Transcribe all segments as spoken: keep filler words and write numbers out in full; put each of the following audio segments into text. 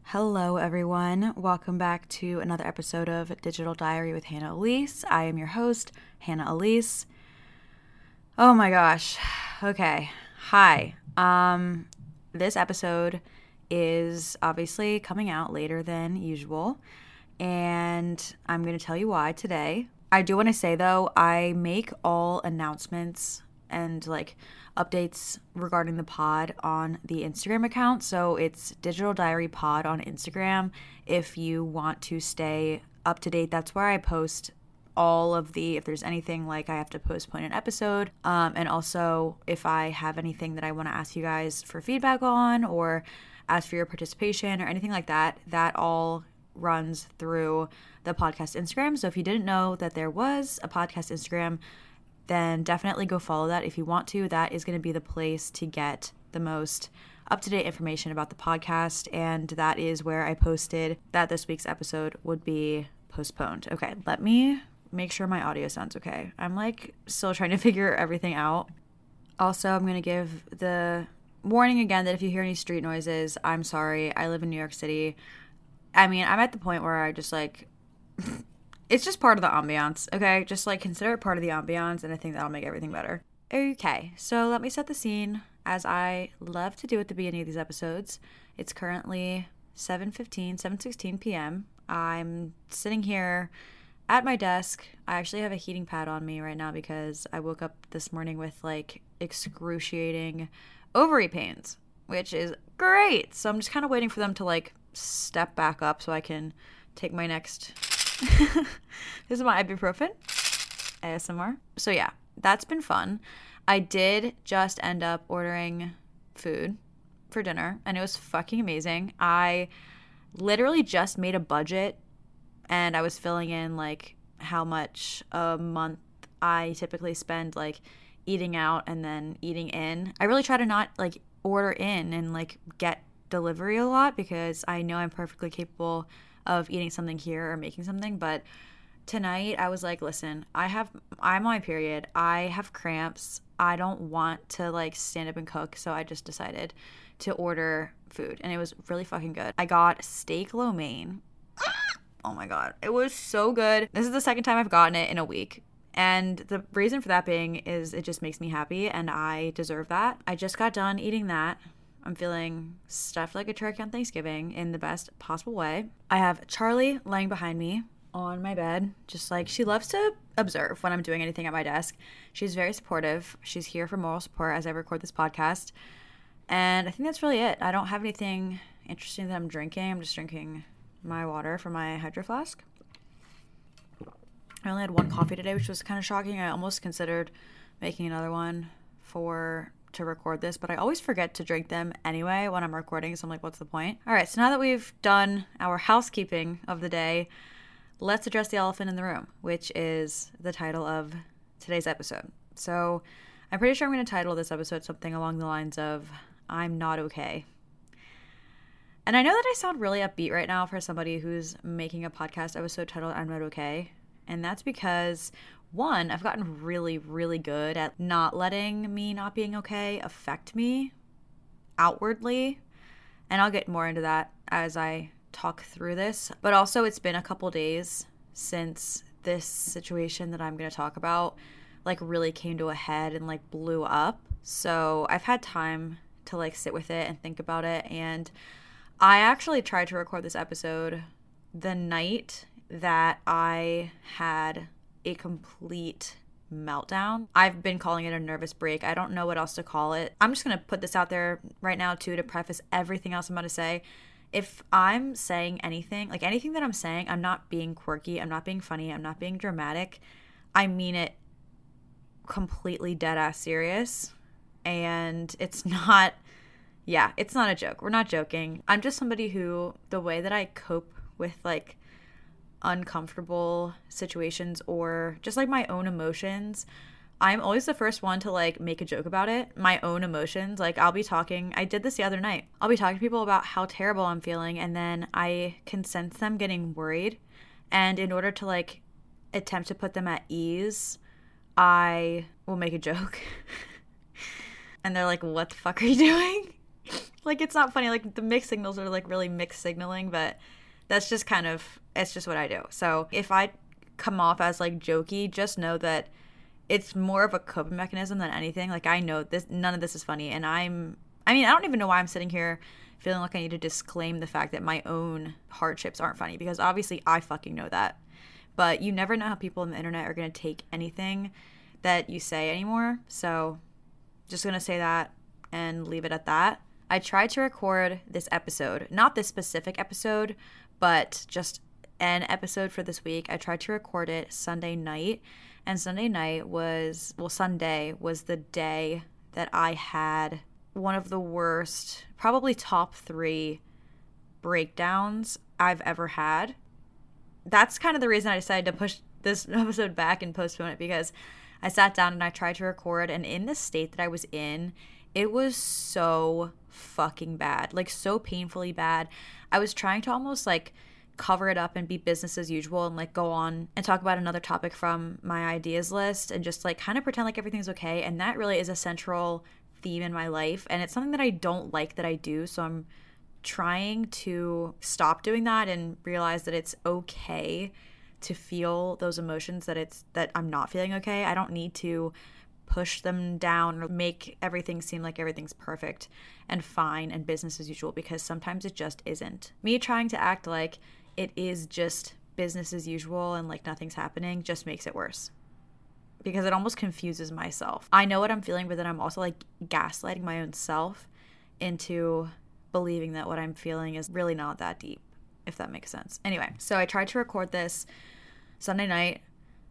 Hello, everyone. Welcome back to another episode of Digital Diary with Hannah Elise. I am your host, Hannah Elise. Oh my gosh. Okay. Hi. Um, this episode is obviously coming out later than usual, and I'm going to tell you why today. I do want to say, though, I make all announcements and like updates regarding the pod on the Instagram account. So it's Digital Diary Pod on Instagram. If you want to stay up to date, that's where I post all of the, if there's anything like I have to postpone an episode. Um, and also if I have anything that I want to ask you guys for feedback on or ask for your participation or anything like that, that all runs through the podcast Instagram. So if you didn't know that there was a podcast Instagram, then definitely go follow that if you want to. That is going to be the place to get the most up-to-date information about the podcast, and that is where I posted that this week's episode would be postponed. Okay, let me make sure my audio sounds okay. I'm like still trying to figure everything out. Also, I'm going to give the warning again that if you hear any street noises, I'm sorry. I live in New York City. I mean, I'm at the point where I just like... It's just part of the ambiance, okay? Just like consider it part of the ambiance, and I think that'll make everything better. Okay, so let me set the scene as I love to do at the beginning of these episodes. It's currently seven fifteen, seven sixteen p.m. I'm sitting here at my desk. I actually have a heating pad on me right now because I woke up this morning with like excruciating ovary pains, which is great. So I'm just kind of waiting for them to like step back up so I can take my next... This is my ibuprofen A S M R. So yeah, that's been fun. I did just end up ordering food for dinner, and it was fucking amazing. I literally just made a budget, and I was filling in like how much a month I typically spend like eating out and then eating in. I really try to not like order in and like get delivery a lot because I know I'm perfectly capable of eating something here or making something. But tonight I was like, listen, I have, I'm on my period. I have cramps. I don't want to like stand up and cook. So I just decided to order food, and it was really fucking good. I got steak lo mein. Oh my God. It was so good. This is the second time I've gotten it in a week. And the reason for that being is it just makes me happy, and I deserve that. I just got done eating that. I'm feeling stuffed like a turkey on Thanksgiving in the best possible way. I have Charlie laying behind me on my bed, just like she loves to observe when I'm doing anything at my desk. She's very supportive. She's here for moral support as I record this podcast. And I think that's really it. I don't have anything interesting that I'm drinking. I'm just drinking my water from my Hydro Flask. I only had one coffee today, which was kind of shocking. I almost considered making another one for... to record this, but I always forget to drink them anyway when I'm recording, so I'm like, what's the point? All right, so now that we've done our housekeeping of the day, let's address the elephant in the room, which is the title of today's episode. So I'm pretty sure I'm going to title this episode something along the lines of I'm not okay. And I know that I sound really upbeat right now for somebody who's making a podcast episode titled I'm not okay, and that's because one, I've gotten really, really good at not letting me not being okay affect me outwardly. And I'll get more into that as I talk through this. But also, it's been a couple days since this situation that I'm going to talk about like really came to a head and like blew up. So I've had time to like sit with it and think about it. And I actually tried to record this episode the night that I had a complete meltdown. I've been calling it a nervous break. I don't know what else to call it. I'm just going to put this out there right now too to preface everything else I'm about to say. If I'm saying anything, like anything that I'm saying, I'm not being quirky, I'm not being funny, I'm not being dramatic. I mean it completely dead ass serious. And it's not, yeah, it's not a joke. We're not joking. I'm just somebody who, the way that I cope with like uncomfortable situations or just like my own emotions, I'm always the first one to like make a joke about it. My own emotions, like I'll be talking, I did this the other night. I'll be talking to people about how terrible I'm feeling, and then I can sense them getting worried, and in order to like attempt to put them at ease, I will make a joke. And they're like, what the fuck are you doing? Like, it's not funny. Like, the mixed signals are like really mixed signaling, but that's just kind of, it's just what I do. So if I come off as like jokey, just know that it's more of a coping mechanism than anything. Like, I know this, none of this is funny. And I'm, I mean, I don't even know why I'm sitting here feeling like I need to disclaim the fact that my own hardships aren't funny, because obviously I fucking know that. But you never know how people on the internet are going to take anything that you say anymore. So just going to say that and leave it at that. I tried to record this episode, not this specific episode, but just an episode for this week. I tried to record it Sunday night, and Sunday night was, well, Sunday was the day that I had one of the worst, probably top three breakdowns I've ever had. That's kind of the reason I decided to push this episode back and postpone it, because I sat down and I tried to record, and in the state that I was in, it was so fucking bad, like so painfully bad. I was trying to almost like cover it up and be business as usual and like go on and talk about another topic from my ideas list and just like kind of pretend like everything's okay. And that really is a central theme in my life, and it's something that I don't like that I do. So I'm trying to stop doing that and realize that it's okay to feel those emotions, that it's that I'm not feeling okay. I don't need to push them down or make everything seem like everything's perfect and fine and business as usual, because sometimes it just isn't. Me trying to act like it is just business as usual and like nothing's happening just makes it worse, because it almost confuses myself. I know what I'm feeling, but then I'm also like gaslighting my own self into believing that what I'm feeling is really not that deep, if that makes sense. Anyway, so I tried to record this Sunday night.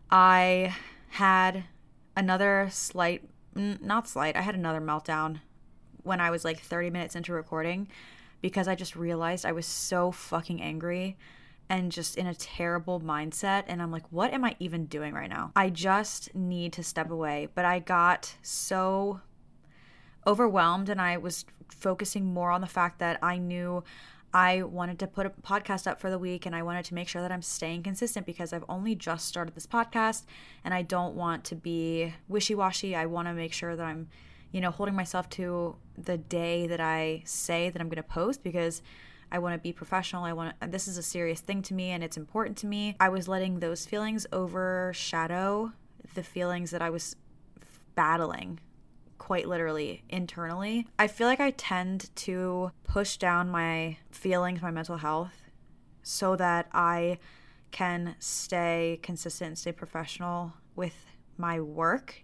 I had another slight, not slight, I had another meltdown when I was like thirty minutes into recording, because I just realized I was so fucking angry and just in a terrible mindset. And I'm like, what am I even doing right now? I just need to step away. But I got so overwhelmed, and I was focusing more on the fact that I knew I wanted to put a podcast up for the week, and I wanted to make sure that I'm staying consistent, because I've only just started this podcast and I don't want to be wishy-washy. I want to make sure that I'm, you know, holding myself to the day that I say that I'm going to post, because I want to be professional. I want to, this is a serious thing to me and it's important to me. I was letting those feelings overshadow the feelings that I was battling, quite literally, internally. I feel like I tend to push down my feelings, my mental health, so that I can stay consistent and stay professional with my work.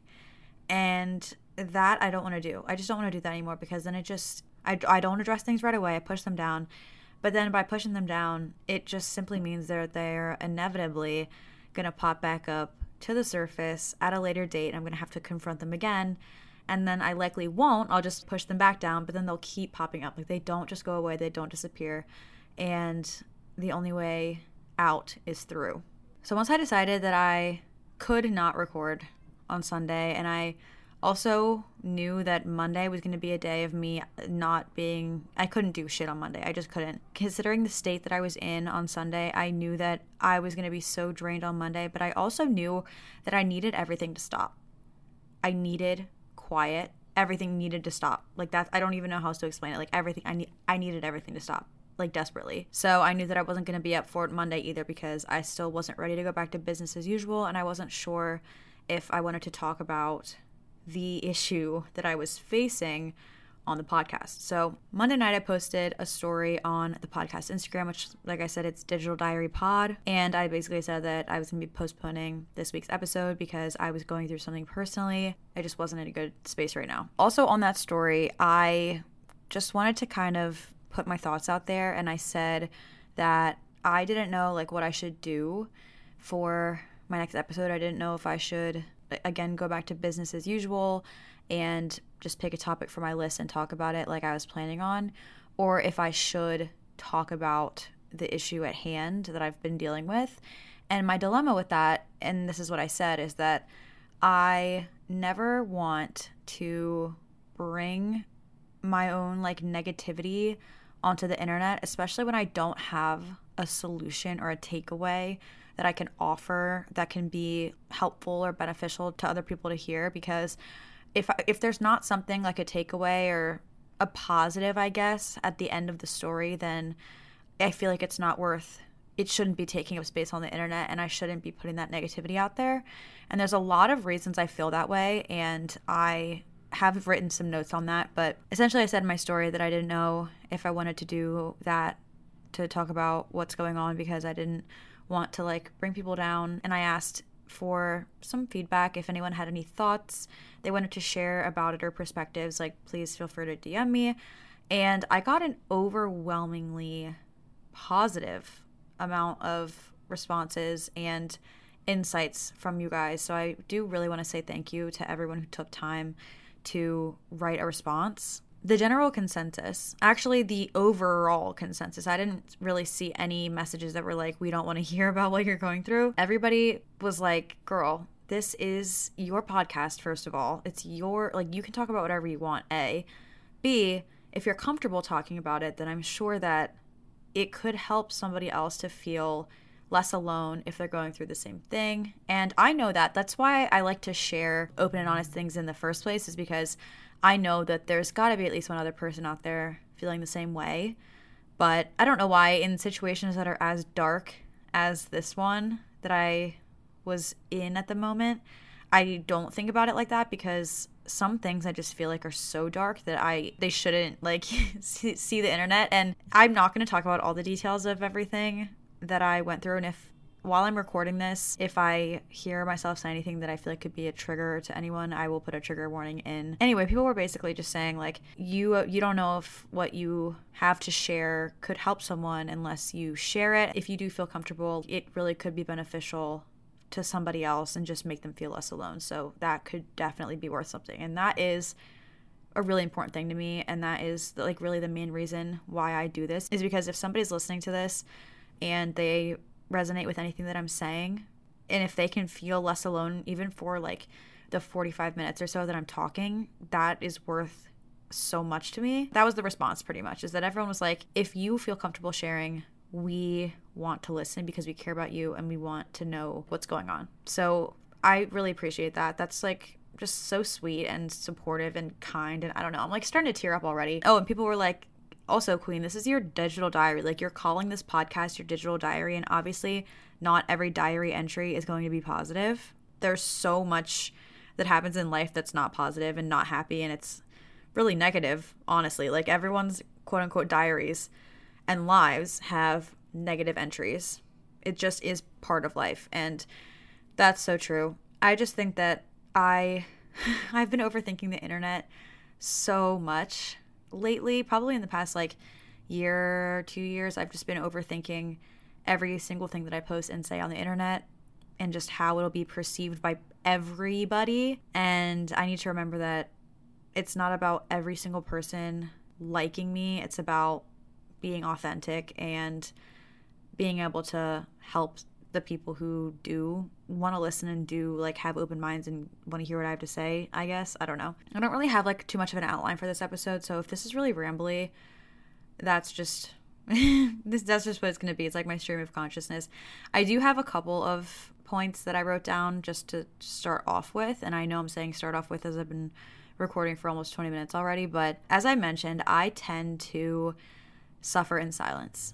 And that I don't want to do. I just don't want to do that anymore, because then it just, I, I don't address things right away. I push them down. But then by pushing them down, it just simply means that they're inevitably going to pop back up to the surface at a later date. I'm going to have to confront them again. And then I likely won't. I'll just push them back down, but then they'll keep popping up. Like, they don't just go away. They don't disappear. And the only way out is through. So once I decided that I could not record on Sunday, and I also knew that Monday was going to be a day of me not being, I couldn't do shit on Monday. I just couldn't. Considering the state that I was in on Sunday, I knew that I was going to be so drained on Monday, but I also knew that I needed everything to stop. I needed quiet. Everything needed to stop. Like, that, I don't even know how else to explain it. Like, everything, I need, I needed everything to stop, like, desperately. So I knew that I wasn't going to be up for it Monday either, because I still wasn't ready to go back to business as usual, and I wasn't sure if I wanted to talk about the issue that I was facing on the podcast. So Monday night I posted a story on the podcast Instagram, which, like I said, it's Digital Diary Pod, and I basically said that I was going to be postponing this week's episode because I was going through something personally. I just wasn't in a good space right now. Also on that story, I just wanted to kind of put my thoughts out there, and I said that I didn't know like what I should do for my next episode. I didn't know if I should, again, go back to business as usual and just pick a topic for my list and talk about it like I was planning on, or if I should talk about the issue at hand that I've been dealing with. And my dilemma with that, and this is what I said, is that I never want to bring my own like negativity onto the internet, especially when I don't have a solution or a takeaway that I can offer that can be helpful or beneficial to other people to hear. Because if if there's not something like a takeaway or a positive, I guess, at the end of the story, then I feel like it's not worth, it shouldn't be taking up space on the internet, and I shouldn't be putting that negativity out there. And there's a lot of reasons I feel that way, and I have written some notes on that. But essentially I said in my story that I didn't know if I wanted to do that, to talk about what's going on, because I didn't want to like bring people down. And I asked for some feedback. If anyone had any thoughts they wanted to share about it or perspectives, like please feel free to D M me. And I got an overwhelmingly positive amount of responses and insights from you guys. So I do really want to say thank you to everyone who took time to write a response. The general consensus, actually the overall consensus, I didn't really see any messages that were like, we don't want to hear about what you're going through. Everybody was like, girl, this is your podcast, first of all. It's your, like, you can talk about whatever you want, A. B, if you're comfortable talking about it, then I'm sure that it could help somebody else to feel less alone if they're going through the same thing. And I know that. That's why I like to share open and honest things in the first place, is because I know that there's got to be at least one other person out there feeling the same way. But I don't know why in situations that are as dark as this one that I was in at the moment, I don't think about it like that, because some things I just feel like are so dark that I they shouldn't like see, see the internet. And I'm not going to talk about all the details of everything that I went through. And if while I'm recording this, if I hear myself say anything that I feel like could be a trigger to anyone, I will put a trigger warning in. Anyway, people were basically just saying like, you you don't know if what you have to share could help someone unless you share it. If you do feel comfortable, it really could be beneficial to somebody else and just make them feel less alone. So that could definitely be worth something. And that is a really important thing to me. And that is like really the main reason why I do this, is because if somebody's listening to this and they resonate with anything that I'm saying, and if they can feel less alone even for like the forty-five minutes or so that I'm talking, that is worth so much to me. That was the response pretty much, is that everyone was like, if you feel comfortable sharing, we want to listen because we care about you and we want to know what's going on. So I really appreciate that. That's like just so sweet and supportive and kind. And I don't know, I'm like starting to tear up already. Oh, and people were like, also, Queen, this is your digital diary. Like, you're calling this podcast your digital diary, and obviously not every diary entry is going to be positive. There's so much that happens in life that's not positive and not happy, and it's really negative, honestly. Like, everyone's quote-unquote diaries and lives have negative entries. It just is part of life, and that's so true. I just think that I, I've been overthinking the internet so much lately. Probably in the past like year, two years, I've just been overthinking every single thing that I post and say on the internet, and just how it'll be perceived by everybody. And I need to remember that it's not about every single person liking me. It's about being authentic and being able to help the people who do want to listen and do like have open minds and want to hear what I have to say, I guess. I don't know. I don't really have like too much of an outline for this episode, so if this is really rambly, that's just this that's just what it's going to be. It's like my stream of consciousness. I do have a couple of points that I wrote down just to start off with, and I know I'm saying start off with as I've been recording for almost twenty minutes already, but as I mentioned, I tend to suffer in silence.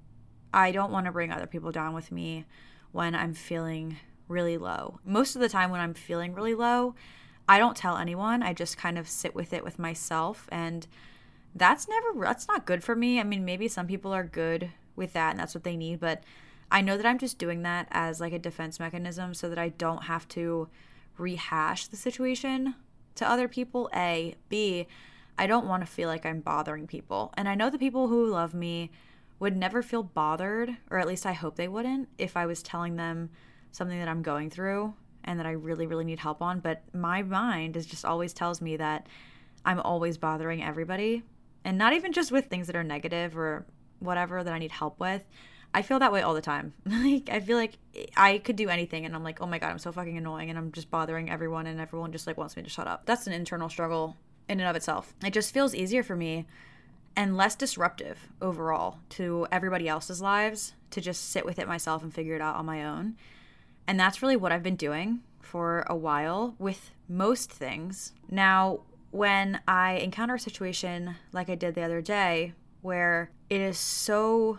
I don't want to bring other people down with me when I'm feeling really low. Most of the time when I'm feeling really low, I don't tell anyone. I just kind of sit with it with myself, and that's never, that's not good for me. I mean, maybe some people are good with that and that's what they need, but I know that I'm just doing that as like a defense mechanism so that I don't have to rehash the situation to other people, A. B, I don't want to feel like I'm bothering people. And I know the people who love me would never feel bothered, or at least I hope they wouldn't, if I was telling them something that I'm going through and that I really, really need help on. But my mind is just always tells me that I'm always bothering everybody, and not even just with things that are negative or whatever that I need help with. I feel that way all the time. Like, I feel like I could do anything and I'm like, oh my God, I'm so fucking annoying and I'm just bothering everyone and everyone just like wants me to shut up. That's an internal struggle in and of itself. It just feels easier for me and less disruptive overall to everybody else's lives to just sit with it myself and figure it out on my own. And that's really what I've been doing for a while with most things. Now, when I encounter a situation like I did the other day where it is so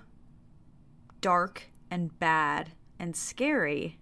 dark and bad and scary,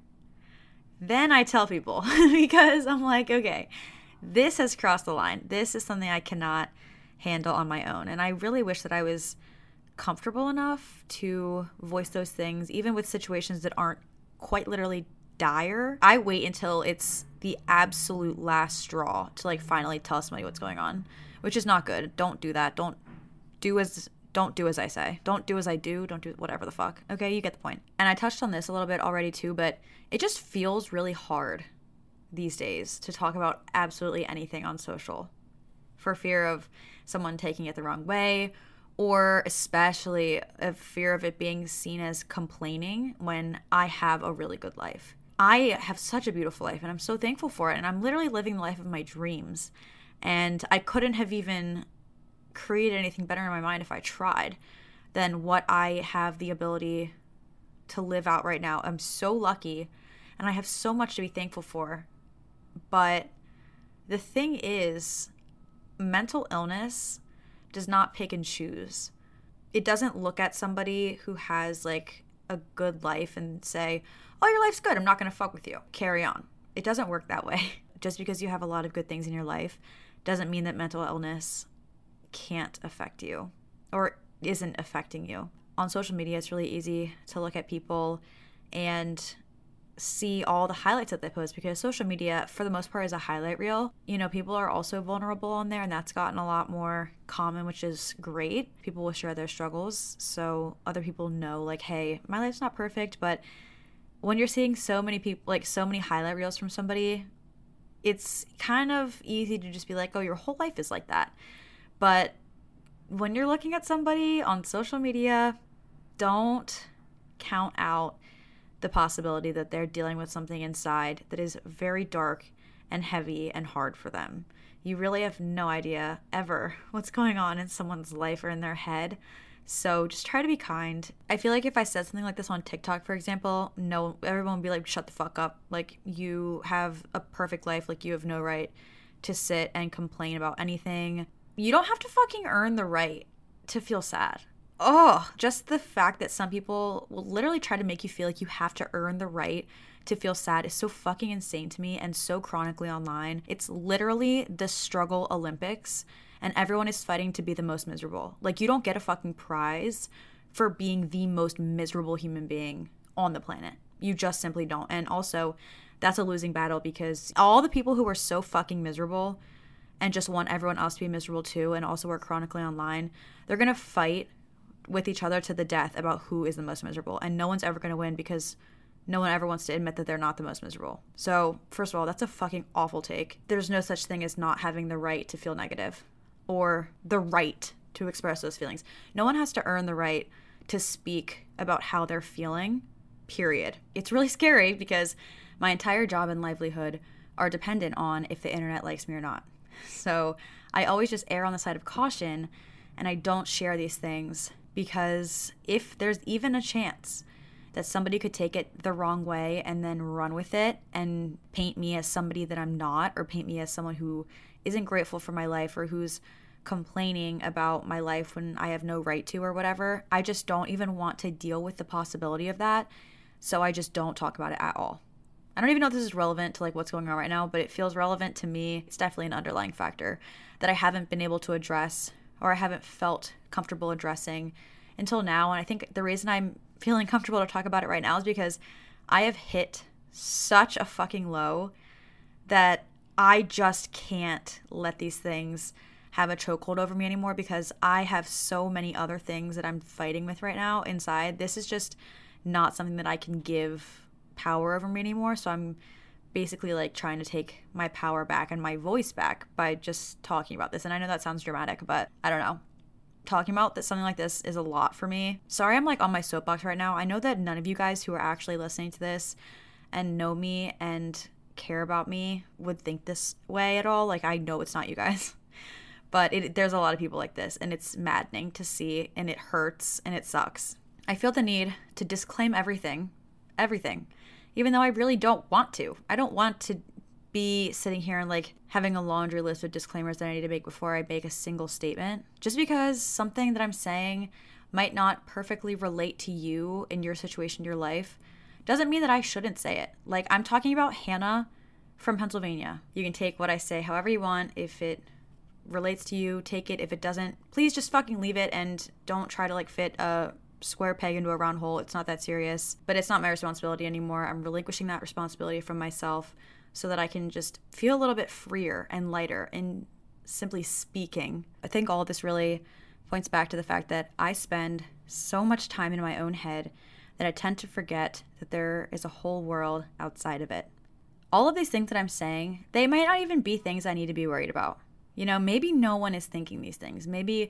then I tell people because I'm like, okay, this has crossed the line. This is something I cannot handle on my own. And I really wish that I was comfortable enough to voice those things, even with situations that aren't quite literally dire. I wait until it's the absolute last straw to like finally tell somebody what's going on, which is not good. Don't do that. Don't do as don't do as I say. Don't do as I do. Don't do whatever the fuck. Okay, you get the point. And I touched on this a little bit already too, but it just feels really hard these days to talk about absolutely anything on social for fear of someone taking it the wrong way, or especially a fear of it being seen as complaining when I have a really good life. I have such a beautiful life and I'm so thankful for it, and I'm literally living the life of my dreams, and I couldn't have even created anything better in my mind if I tried than what I have the ability to live out right now. I'm so lucky and I have so much to be thankful for. But the thing is, mental illness does not pick and choose. It doesn't look at somebody who has like a good life and say, oh, your life's good, I'm not going to fuck with you, carry on. It doesn't work that way. Just because you have a lot of good things in your life doesn't mean that mental illness can't affect you or isn't affecting you. On social media, it's really easy to look at people and see all the highlights that they post, because social media for the most part is a highlight reel. You know, people are also vulnerable on there, and that's gotten a lot more common, which is great. People will share their struggles so other people know, like, hey, my life's not perfect. But when you're seeing so many people, like so many highlight reels from somebody, it's kind of easy to just be like, oh, your whole life is like that. But when you're looking at somebody on social media, don't count out the possibility that they're dealing with something inside that is very dark and heavy and hard for them. You really have no idea ever what's going on in someone's life or in their head. So just try to be kind. I feel like if I said something like this on TikTok, for example, no, everyone would be like, shut the fuck up. Like, you have a perfect life. Like, you have no right to sit and complain about anything. You don't have to fucking earn the right to feel sad. Oh, just the fact that some people will literally try to make you feel like you have to earn the right to feel sad is so fucking insane to me, and so chronically online. It's literally the struggle Olympics, and everyone is fighting to be the most miserable. Like, you don't get a fucking prize for being the most miserable human being on the planet. You just simply don't. And also, that's a losing battle, because all the people who are so fucking miserable and just want everyone else to be miserable too, and also are chronically online, they're gonna fight with each other to the death about who is the most miserable, and no one's ever going to win, because no one ever wants to admit that they're not the most miserable. So first of all, that's a fucking awful take. There's no such thing as not having the right to feel negative or the right to express those feelings. No one has to earn the right to speak about how they're feeling, period. It's really scary because my entire job and livelihood are dependent on if the internet likes me or not. So I always just err on the side of caution, and I don't share these things, because if there's even a chance that somebody could take it the wrong way and then run with it and paint me as somebody that I'm not, or paint me as someone who isn't grateful for my life, or who's complaining about my life when I have no right to, or whatever, I just don't even want to deal with the possibility of that. So I just don't talk about it at all. I don't even know if this is relevant to like what's going on right now, but it feels relevant to me. It's definitely an underlying factor that I haven't been able to address, or I haven't felt comfortable addressing until now. And I think the reason I'm feeling comfortable to talk about it right now is because I have hit such a fucking low that I just can't let these things have a chokehold over me anymore, because I have so many other things that I'm fighting with right now inside. This is just not something that I can give power over me anymore. So I'm basically like trying to take my power back and my voice back by just talking about this. And I know that sounds dramatic, but I don't know. Talking about that, something like this is a lot for me. Sorry, I'm like on my soapbox right now. I know that none of you guys who are actually listening to this and know me and care about me would think this way at all. Like, I know it's not you guys, but it, there's a lot of people like this, and it's maddening to see, and it hurts, and it sucks. I feel the need to disclaim everything, everything, even though I really don't want to. I don't want to be sitting here and like having a laundry list of disclaimers that I need to make before I make a single statement. Just because something that I'm saying might not perfectly relate to you in your situation, your life, doesn't mean that I shouldn't say it. Like, I'm talking about Hannah from Pennsylvania. You can take what I say however you want. If it relates to you, take it. If it doesn't, please just fucking leave it and don't try to like fit a square peg into a round hole. It's not that serious, but it's not my responsibility anymore. I'm relinquishing that responsibility from myself so that I can just feel a little bit freer and lighter in simply speaking. I think all of this really points back to the fact that I spend so much time in my own head that I tend to forget that there is a whole world outside of it. All of these things that I'm saying, they might not even be things I need to be worried about. You know, maybe no one is thinking these things. Maybe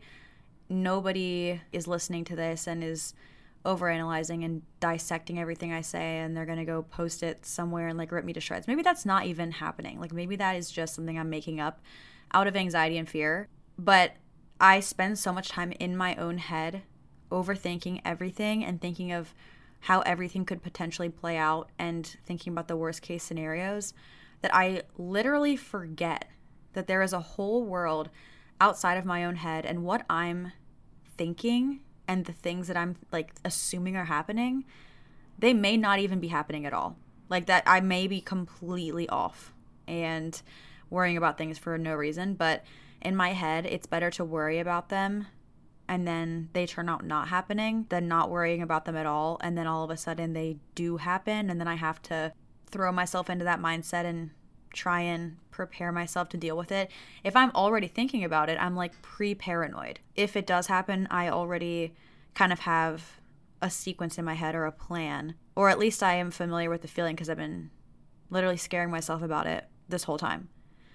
nobody is listening to this and is overanalyzing and dissecting everything I say, and they're going to go post it somewhere and like rip me to shreds. Maybe that's not even happening. Like, maybe that is just something I'm making up out of anxiety and fear. But I spend so much time in my own head overthinking everything and thinking of how everything could potentially play out and thinking about the worst case scenarios that I literally forget that there is a whole world outside of my own head, and what I'm thinking and the things that I'm like assuming are happening, they may not even be happening at all. Like, that I may be completely off and worrying about things for no reason, but in my head, it's better to worry about them and then they turn out not happening than not worrying about them at all, and then all of a sudden they do happen, and then I have to throw myself into that mindset and try and prepare myself to deal with it. If I'm already thinking about it, I'm like pre-paranoid. If it does happen, I already kind of have a sequence in my head or a plan, or at least I am familiar with the feeling because I've been literally scaring myself about it this whole time.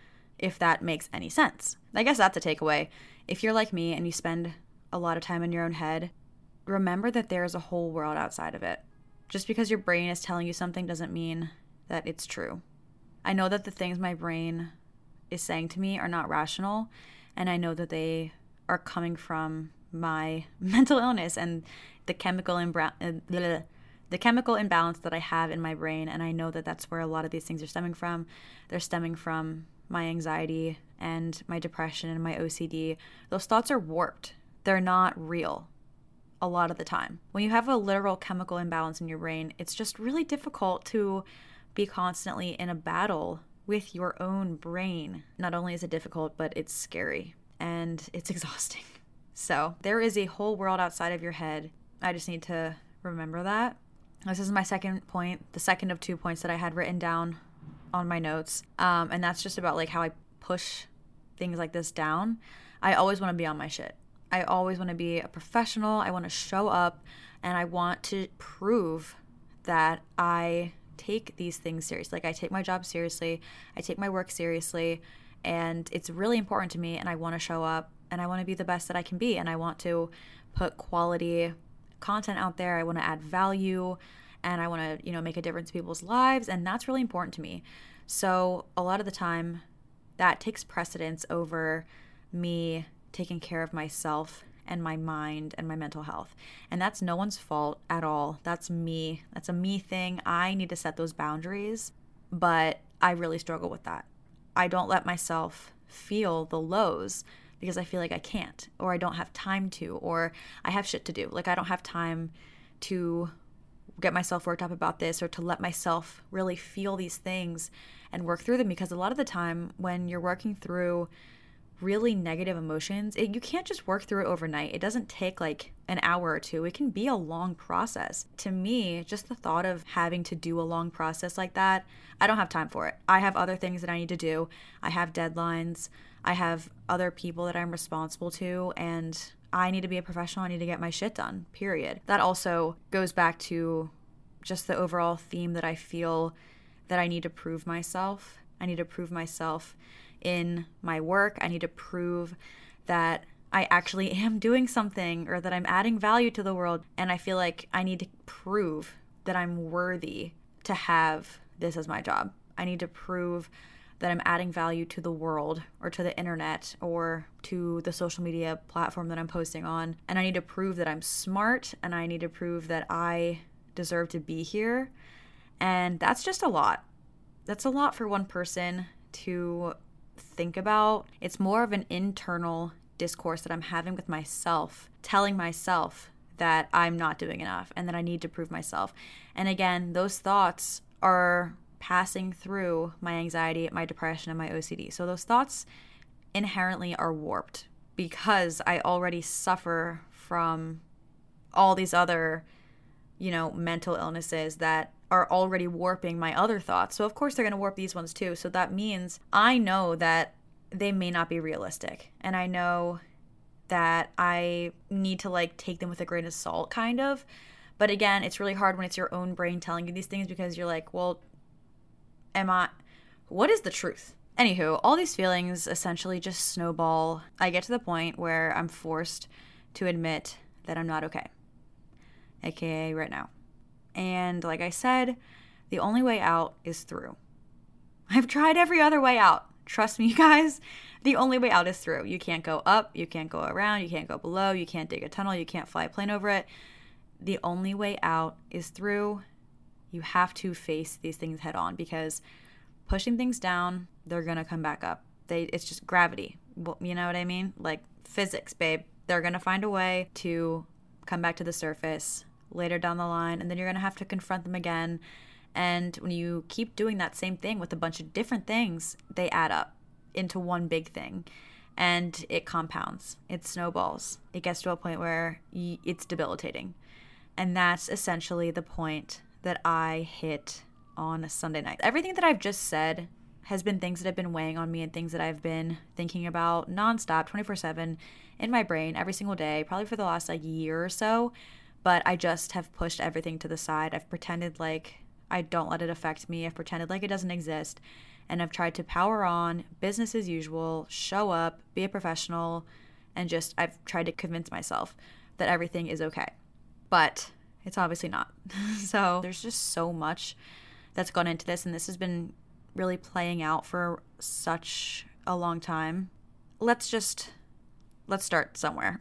If that makes any sense. I guess that's a takeaway. If you're like me and you spend a lot of time in your own head, remember that there is a whole world outside of it. Just because your brain is telling you something doesn't mean that it's true. I know that the things my brain is saying to me are not rational, and I know that they are coming from my mental illness and the chemical imbra- uh, the chemical imbalance that I have in my brain, and I know that that's where a lot of these things are stemming from. They're stemming from my anxiety and my depression and my O C D. Those thoughts are warped. They're not real a lot of the time. When you have a literal chemical imbalance in your brain, it's just really difficult to be constantly in a battle with your own brain. Not only is it difficult, but it's scary and it's exhausting. So there is a whole world outside of your head. I just need to remember that. This is my second point, the second of two points that I had written down on my notes. Um, and that's just about like how I push things like this down. I always want to be on my shit. I always want to be a professional. I want to show up, and I want to prove that I take these things seriously. Like, I take my job seriously, I take my work seriously, and it's really important to me, and I want to show up, and I want to be the best that I can be, and I want to put quality content out there. I want to add value, and I want to, you know, make a difference in people's lives, and that's really important to me. So a lot of the time, that takes precedence over me taking care of myself and my mind and my mental health. And that's no one's fault at all. That's me. That's a me thing. I need to set those boundaries, but I really struggle with that. I don't let myself feel the lows because I feel like I can't, or I don't have time to, or I have shit to do. Like, I don't have time to get myself worked up about this, or to let myself really feel these things and work through them, because a lot of the time when you're working through really negative emotions, it, you can't just work through it overnight. It doesn't take like an hour or two. It can be a long process. To me, just the thought of having to do a long process like that, I don't have time for it. I have other things that I need to do. I have deadlines. I have other people that I'm responsible to, and I need to be a professional. I need to get my shit done, period. That also goes back to just the overall theme that I feel that I need to prove myself. I need to prove myself in my work. I need to prove that I actually am doing something, or that I'm adding value to the world. And I feel like I need to prove that I'm worthy to have this as my job. I need to prove that I'm adding value to the world, or to the internet, or to the social media platform that I'm posting on. And I need to prove that I'm smart, and I need to prove that I deserve to be here. And that's just a lot. that's a lot for one person to think about. It's more of an internal discourse that I'm having with myself, telling myself that I'm not doing enough and that I need to prove myself. And again, those thoughts are passing through my anxiety, my depression, and my O C D. So those thoughts inherently are warped because I already suffer from all these other, you know, mental illnesses that are already warping my other thoughts. So of course they're going to warp these ones too. So that means I know that they may not be realistic. And I know that I need to like take them with a grain of salt kind of. But again, it's really hard when it's your own brain telling you these things because you're like, well, am I, what is the truth? Anywho, all these feelings essentially just snowball. I get to the point where I'm forced to admit that I'm not okay, aka right now. And like I said, the only way out is through. I've tried every other way out. Trust me, you guys, the only way out is through. You can't go up, you can't go around, you can't go below, you can't dig a tunnel, you can't fly a plane over it. The only way out is through. You have to face these things head on because pushing things down, they're going to come back up. They, it's just gravity. You know what I mean? Like physics, babe. They're going to find a way to come back to the surface later down the line, and then you're going to have to confront them again. And when you keep doing that same thing with a bunch of different things, they add up into one big thing. And it compounds. It snowballs. It gets to a point where y- it's debilitating. And that's essentially the point that I hit on a Sunday night. Everything that I've just said has been things that have been weighing on me and things that I've been thinking about nonstop, twenty-four seven in my brain every single day, probably for the last like year or so. But I just have pushed everything to the side. I've pretended like I don't let it affect me. I've pretended like it doesn't exist. And I've tried to power on, business as usual, show up, be a professional, and just I've tried to convince myself that everything is okay. But it's obviously not. So there's just so much that's gone into this, and this has been really playing out for such a long time. Let's just, let's start somewhere.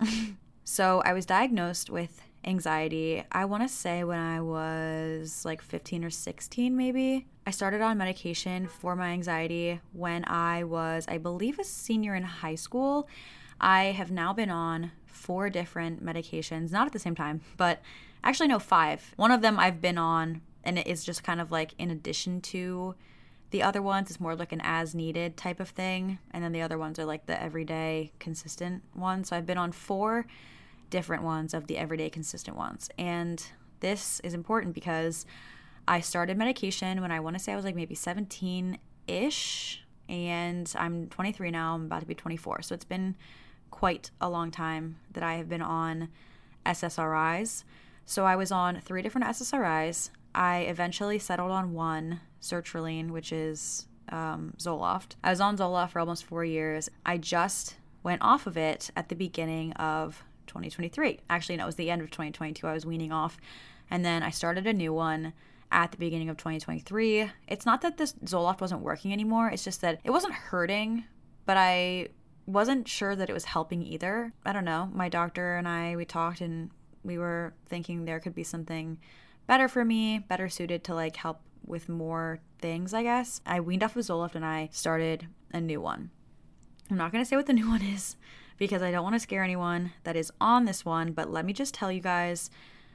So I was diagnosed with anxiety, I want to say when I was like fifteen or sixteen maybe. I started on medication for my anxiety when I was, I believe, a senior in high school. I have now been on four different medications, not at the same time, but actually no, five. One of them I've been on, and it is just kind of like in addition to the other ones. It's more like an as needed type of thing. And then the other ones are like the everyday consistent ones. So I've been on four different ones of the everyday consistent ones. And this is important because I started medication when I want to say I was like maybe seventeen-ish, and I'm twenty-three now. I'm about to be twenty-four. So it's been quite a long time that I have been on S S R Is. So I was on three different S S R Is. I eventually settled on one, sertraline, which is um, Zoloft. I was on Zoloft for almost four years. I just went off of it at the beginning of twenty twenty-three. Actually, no, it was the end of twenty twenty-two. I was weaning off. And then I started a new one at the beginning of twenty twenty-three. It's not that this Zoloft wasn't working anymore. It's just that it wasn't hurting, but I wasn't sure that it was helping either. I don't know. My doctor and I, we talked and we were thinking there could be something better for me, better suited to like help with more things, I guess. I weaned off of Zoloft and I started a new one. I'm not going to say what the new one is because I don't want to scare anyone that is on this one, but let me just tell you guys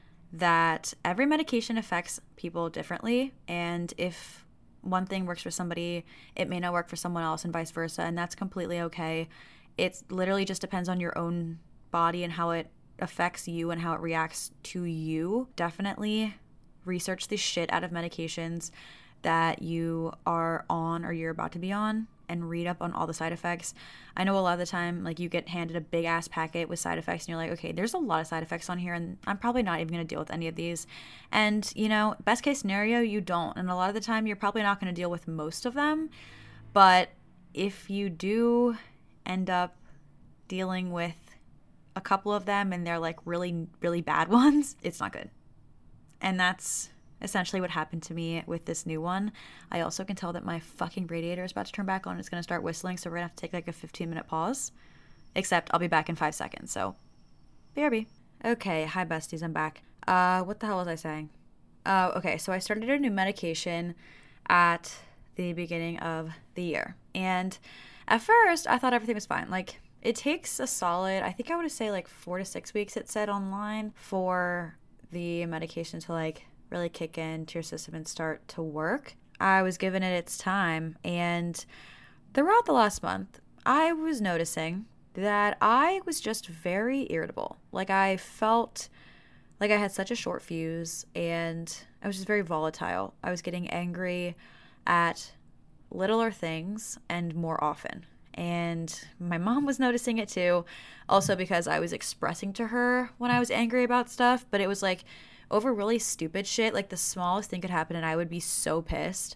that every medication affects people differently, and if one thing works for somebody, it may not work for someone else and vice versa, and that's completely okay. It literally just depends on your own body and how it affects you and how it reacts to you. Definitely research the shit out of medications that you are on or you're about to be on and read up on all the side effects. I know a lot of the time, like, you get handed a big ass packet with side effects and you're like, okay, there's a lot of side effects on here and I'm probably not even going to deal with any of these. And, you know, best case scenario, you don't. And a lot of the time, you're probably not going to deal with most of them. But if you do end up dealing with a couple of them and they're like really, really bad ones, it's not good. And that's essentially what happened to me with this new one. I also can tell that my fucking radiator is about to turn back on. It's going to start whistling, so we're going to have to take like a fifteen minute pause. Except I'll be back in five seconds, so B R B. Okay, hi besties, I'm back. Uh, what the hell was I saying? Uh, okay, so I started a new medication at the beginning of the year. And at first, I thought everything was fine. Like, it takes a solid, I think I would say like four to six weeks, it said online, for the medication to like really kick into your system and start to work. I was given it its time, and throughout the last month, I was noticing that I was just very irritable. Like, I felt like I had such a short fuse, and I was just very volatile. I was getting angry at littler things and more often. And my mom was noticing it too, also because I was expressing to her when I was angry about stuff, but it was like over really stupid shit. Like, the smallest thing could happen and I would be so pissed.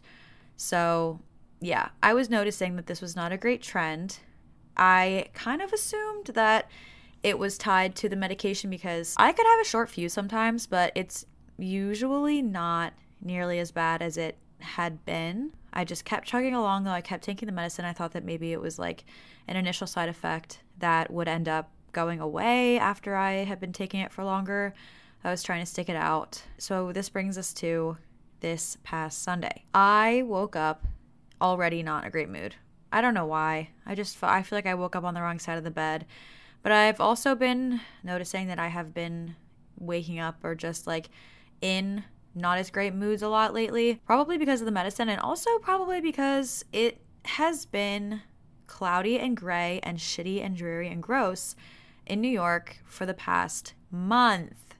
So yeah, I was noticing that this was not a great trend. I kind of assumed that it was tied to the medication because I could have a short fuse sometimes, but it's usually not nearly as bad as it had been. I just kept chugging along, though. I kept taking the medicine. I thought that maybe it was like an initial side effect that would end up going away after I had been taking it for longer. I was trying to stick it out. So this brings us to this past Sunday. I woke up already not in a great mood. I don't know why. I just I feel like I woke up on the wrong side of the bed. But I've also been noticing that I have been waking up or just like in not as great moods a lot lately, probably because of the medicine, and also probably because it has been cloudy and gray and shitty and dreary and gross in New York for the past month.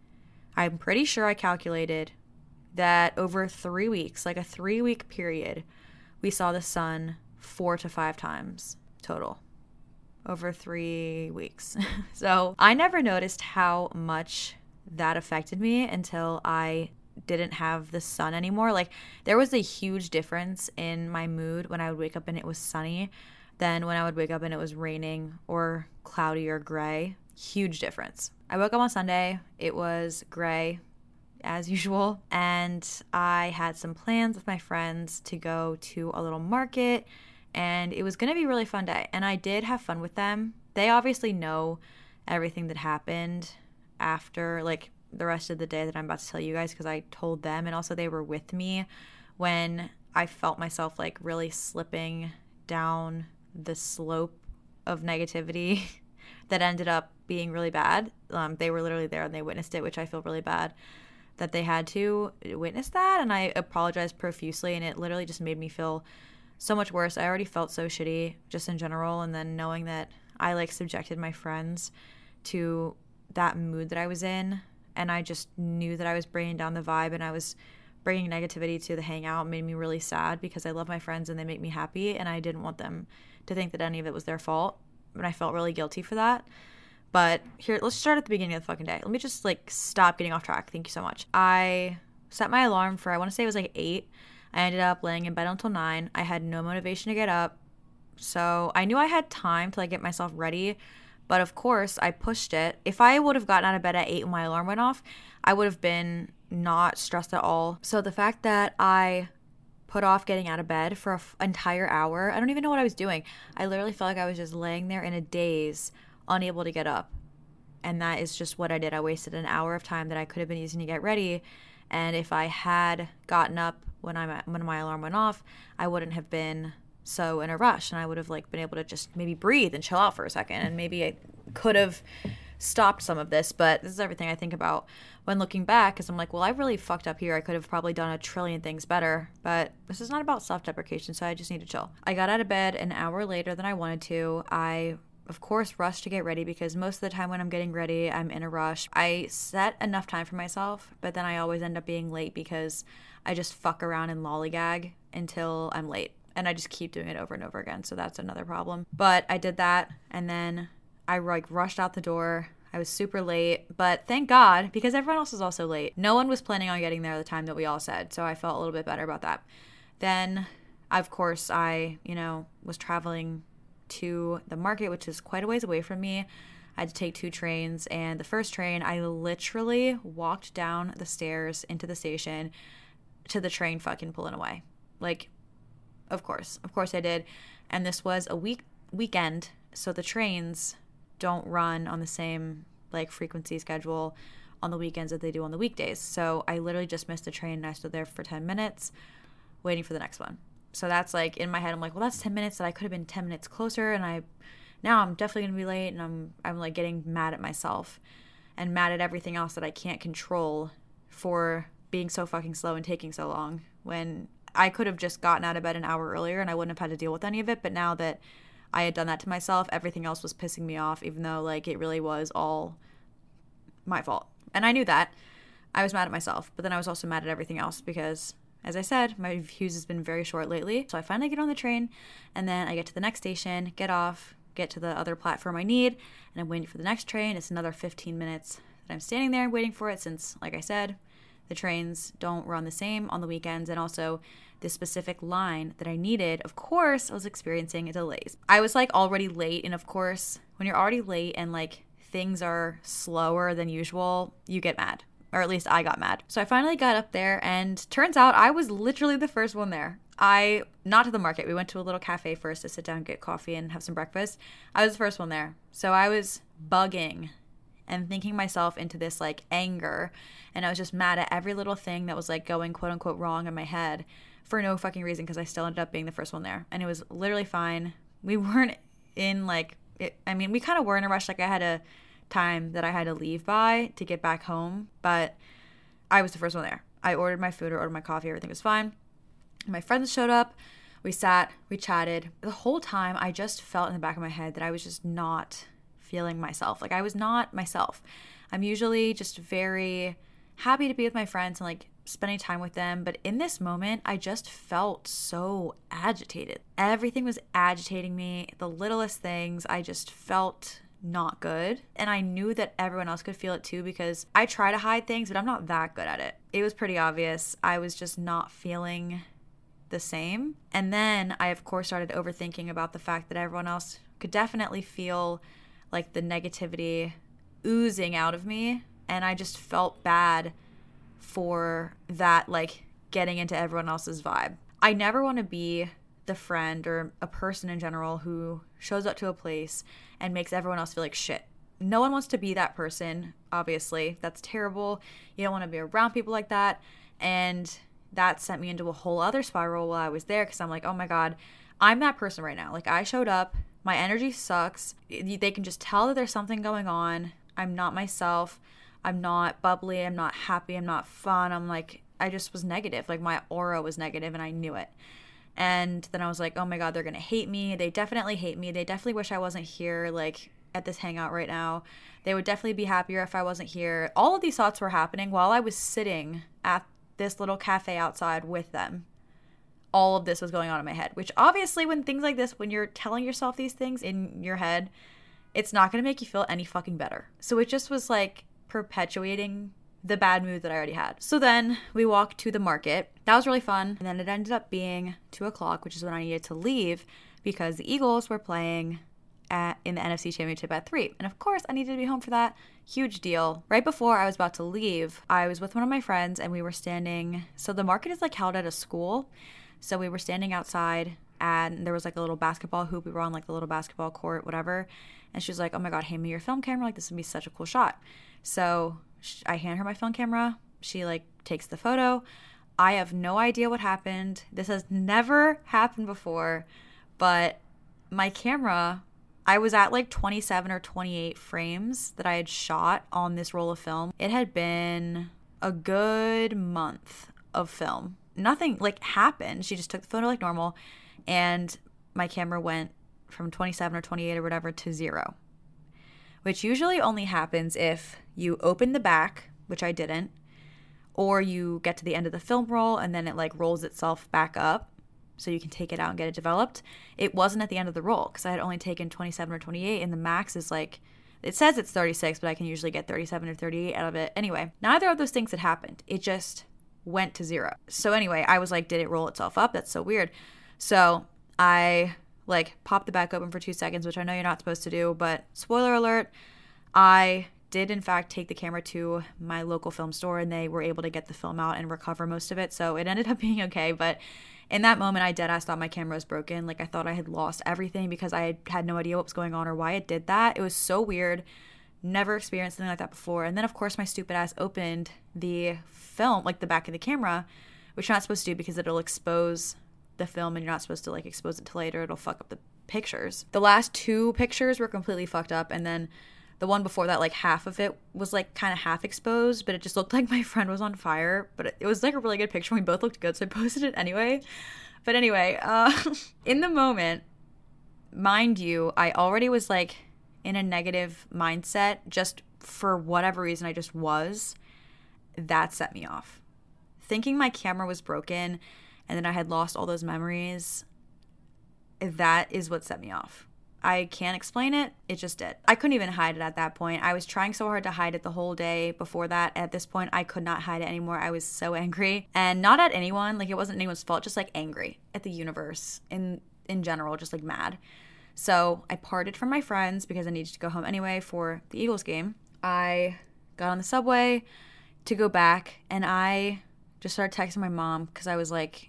I'm pretty sure I calculated that over three weeks, like a three week period, we saw the sun four to five times total over three weeks. So I never noticed how much that affected me until I didn't have the sun anymore. Like, there was a huge difference in my mood when I would wake up and it was sunny than when I would wake up and it was raining or cloudy or gray. Huge difference. I woke up on Sunday. It was gray as usual, and I had some plans with my friends to go to a little market, and it was going to be a really fun day, and I did have fun with them. They obviously know everything that happened after, like, the rest of the day that I'm about to tell you guys, because I told them, and also they were with me when I felt myself like really slipping down the slope of negativity that ended up being really bad. Um, they were literally there and they witnessed it, which I feel really bad that they had to witness that, and I apologized profusely, and it literally just made me feel so much worse. I already felt so shitty just in general, and then knowing that I like subjected my friends to that mood that I was in, and I just knew that I was bringing down the vibe and I was bringing negativity to the hangout, made me really sad because I love my friends and they make me happy, and I didn't want them to think that any of it was their fault, and I felt really guilty for that. But here, let's start at the beginning of the fucking day. Let me just like stop getting off track. Thank you so much. I set my alarm for, I want to say it was like eight. I ended up laying in bed until nine. I had no motivation to get up, so I knew I had time to like get myself ready. But of course, I pushed it. If I would have gotten out of bed at eight when my alarm went off, I would have been not stressed at all. So the fact that I put off getting out of bed for an f- entire hour, I don't even know what I was doing. I literally felt like I was just laying there in a daze, unable to get up. And that is just what I did. I wasted an hour of time that I could have been using to get ready. And if I had gotten up when I when my alarm went off, I wouldn't have been so in a rush, and I would have like been able to just maybe breathe and chill out for a second, and maybe I could have stopped some of this. But this is everything I think about when looking back, because I'm like, well, I really fucked up here. I could have probably done a trillion things better, but this is not about self-deprecation, so I just need to chill. I got out of bed an hour later than I wanted to. I of course rushed to get ready because most of the time when I'm getting ready, I'm in a rush. I set enough time for myself, but then I always end up being late because I just fuck around and lollygag until I'm late. And I just keep doing it over and over again. So that's another problem. But I did that. And then I like rushed out the door. I was super late. But thank God, because everyone else was also late. No one was planning on getting there at the time that we all said. So I felt a little bit better about that. Then, of course, I, you know, was traveling to the market, which is quite a ways away from me. I had to take two trains. And the first train, I literally walked down the stairs into the station to the train fucking pulling away. Like, Of course. Of course I did. And this was a week weekend, so the trains don't run on the same like frequency schedule on the weekends that they do on the weekdays. So I literally just missed the train and I stood there for ten minutes waiting for the next one. So that's like in my head, I'm like, well, that's ten minutes that I could have been ten minutes closer. And I, now I'm definitely going to be late. And I'm, I'm like getting mad at myself and mad at everything else that I can't control for being so fucking slow and taking so long, when I could have just gotten out of bed an hour earlier and I wouldn't have had to deal with any of it. But now that I had done that to myself, everything else was pissing me off, even though like it really was all my fault. And I knew that. I was mad at myself, but then I was also mad at everything else because, as I said, my fuse has been very short lately. So I finally get on the train, and then I get to the next station, get off, get to the other platform I need, and I'm waiting for the next train. It's another fifteen minutes that I'm standing there waiting for it since, like I said, the trains don't run the same on the weekends, and also the specific line that I needed, of course, I was experiencing delays. I was like already late, and of course, when you're already late and like things are slower than usual, you get mad. Or at least I got mad. So I finally got up there, and turns out I was literally the first one there. I, not to the market, we went to a little cafe first to sit down, get coffee, and have some breakfast. I was the first one there. So I was bugging and thinking myself into this like anger, and I was just mad at every little thing that was like going quote unquote wrong in my head for no fucking reason, because I still ended up being the first one there. And it was literally fine. We weren't in like, it, I mean, we kind of were in a rush. Like I had a time that I had to leave by to get back home, but I was the first one there. I ordered my food or ordered my coffee. Everything was fine. My friends showed up. We sat, we chatted. The whole time I just felt in the back of my head that I was just not feeling myself. Like I was not myself. I'm usually just very happy to be with my friends and like spending time with them. But in this moment, I just felt so agitated. Everything was agitating me. The littlest things, I just felt not good. And I knew that everyone else could feel it too, because I try to hide things, but I'm not that good at it. It was pretty obvious. I was just not feeling the same. And then I, of course, started overthinking about the fact that everyone else could definitely feel like the negativity oozing out of me. And I just felt bad for that, like getting into everyone else's vibe. I never want to be the friend or a person in general who shows up to a place and makes everyone else feel like shit. No one wants to be that person, obviously. That's terrible. You don't want to be around people like that. And that sent me into a whole other spiral while I was there, because I'm like, oh my God, I'm that person right now. Like I showed up, my energy sucks. They can just tell that there's something going on. I'm not myself. I'm not bubbly. I'm not happy. I'm not fun. I'm like, I just was negative. Like my aura was negative and I knew it. And then I was like, oh my God, they're going to hate me. They definitely hate me. They definitely wish I wasn't here, like at this hangout right now. They would definitely be happier if I wasn't here. All of these thoughts were happening while I was sitting at this little cafe outside with them. All of this was going on in my head, which obviously when things like this, when you're telling yourself these things in your head, it's not going to make you feel any fucking better. So it just was like perpetuating the bad mood that I already had. So then we walked to the market. That was really fun. And then it ended up being two o'clock, which is when I needed to leave because the Eagles were playing at, in the N F C Championship at three. And of course, I needed to be home for that. Huge deal. Right before I was about to leave, I was with one of my friends and we were standing. So the market is like held at a school. So we were standing outside and there was like a little basketball hoop. We were on like the little basketball court, whatever. And she was like, oh my God, hand me your film camera. Like this would be such a cool shot. So I hand her my film camera. She like takes the photo. I have no idea what happened. This has never happened before, but my camera, I was at like twenty-seven or twenty-eight frames that I had shot on this roll of film. It had been a good month of film. Nothing like happened. She just took the photo like normal and my camera went from twenty-seven or twenty-eight or whatever to zero, which usually only happens if you open the back, which I didn't, or you get to the end of the film roll and then it like rolls itself back up so you can take it out and get it developed. It wasn't at the end of the roll because I had only taken twenty-seven or twenty-eight and the max is like, it says it's thirty-six, but I can usually get thirty-seven or thirty-eight out of it. Anyway, neither of those things had happened. It just went to zero. So anyway, I was like, did it roll itself up? That's so weird. So I like popped the back open for two seconds, which I know you're not supposed to do, but spoiler alert, I did in fact take the camera to my local film store and they were able to get the film out and recover most of it. So it ended up being okay. But in that moment, I deadass thought my camera was broken. Like I thought I had lost everything because I had, had no idea what was going on or why it did that. It was so weird. Never experienced something like that before. And then of course my stupid ass opened the film, like the back of the camera, which you're not supposed to do because it'll expose the film and you're not supposed to like expose it to light or it'll fuck up the pictures. The last two pictures were completely fucked up, and then the one before that, like half of it was like kind of half exposed, but it just looked like my friend was on fire. But it, it was like a really good picture. We both looked good, so I posted it anyway. But anyway, uh, in the moment, mind you, I already was like in a negative mindset just for whatever reason. I just was. That set me off. Thinking my camera was broken and then I had lost all those memories, that is what set me off. I can't explain it. It just did. I couldn't even hide it at that point. I was trying so hard to hide it the whole day before that. At this point, I could not hide it anymore. I was so angry. And not at anyone. Like, it wasn't anyone's fault. Just, like, angry at the universe in, in general. Just, like, mad. So I parted from my friends because I needed to go home anyway for the Eagles game. I got on the subway to go back. And I just started texting my mom because I was like,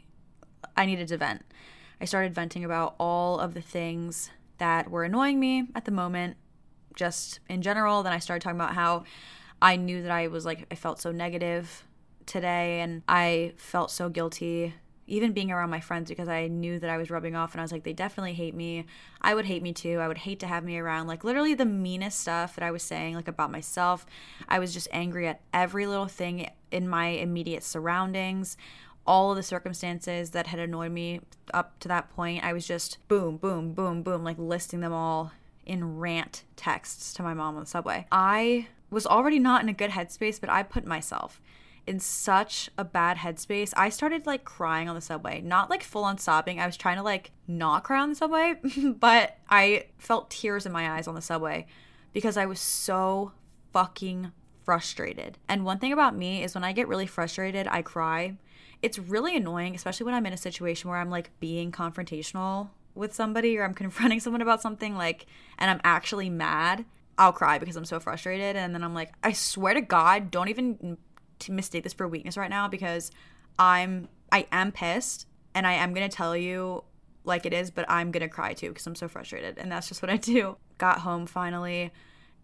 I needed to vent. I started venting about all of the things that were annoying me at the moment, just in general. Then I started talking about how I knew that I was like, I felt so negative today and I felt so guilty even being around my friends because I knew that I was rubbing off and I was like, they definitely hate me. I would hate me too. I would hate to have me around. Like literally the meanest stuff that I was saying like about myself. I was just angry at every little thing in my immediate surroundings. All of the circumstances that had annoyed me up to that point, I was just boom, boom, boom, boom, like listing them all in rant texts to my mom on the subway. I was already not in a good headspace, but I put myself in such a bad headspace. I started like crying on the subway, not like full on sobbing. I was trying to like not cry on the subway, but I felt tears in my eyes on the subway because I was so fucking frustrated. And one thing about me is when I get really frustrated, I cry. It's really annoying, especially when I'm in a situation where I'm like being confrontational with somebody or I'm confronting someone about something like, and I'm actually mad. I'll cry because I'm so frustrated. And then I'm like, I swear to God, don't even mistake this for weakness right now because I'm, I am pissed and I am going to tell you like it is, but I'm going to cry too because I'm so frustrated. And that's just what I do. Got home finally.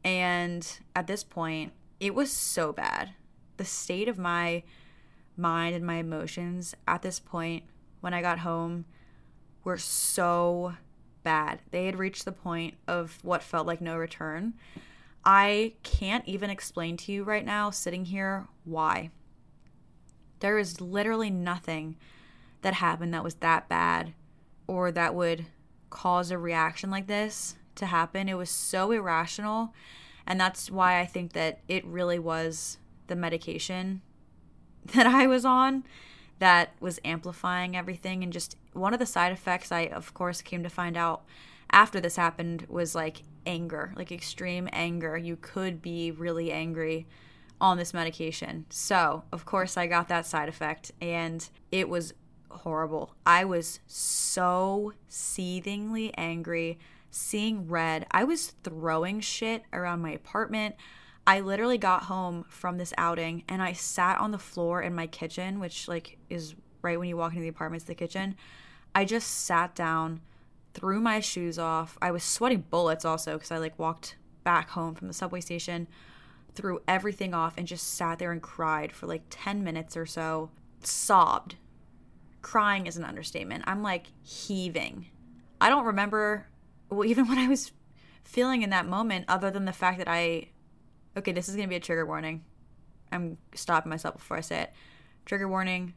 And at this point, it was so bad. The state of my mind and my emotions at this point when I got home were so bad. They had reached the point of what felt like no return. I can't even explain to you right now, sitting here, why. There is literally nothing that happened that was that bad or that would cause a reaction like this to happen. It was so irrational, and that's why I think that it really was the medication that I was on that was amplifying everything. And just one of the side effects I of course came to find out after this happened was like anger, like extreme anger. You could be really angry on this medication. So of course I got that side effect and it was horrible. I was so seethingly angry, seeing red. I was throwing shit around my apartment. I literally got home from this outing and I sat on the floor in my kitchen, which like is right when you walk into the apartment, it's the kitchen. I just sat down, threw my shoes off. I was sweating bullets also because I like walked back home from the subway station, threw everything off and just sat there and cried for like ten minutes or so. Sobbed. Crying is an understatement. I'm like heaving. I don't remember, well, even what I was feeling in that moment other than the fact that I Okay, this is going to be a trigger warning. I'm stopping myself before I say it. Trigger warning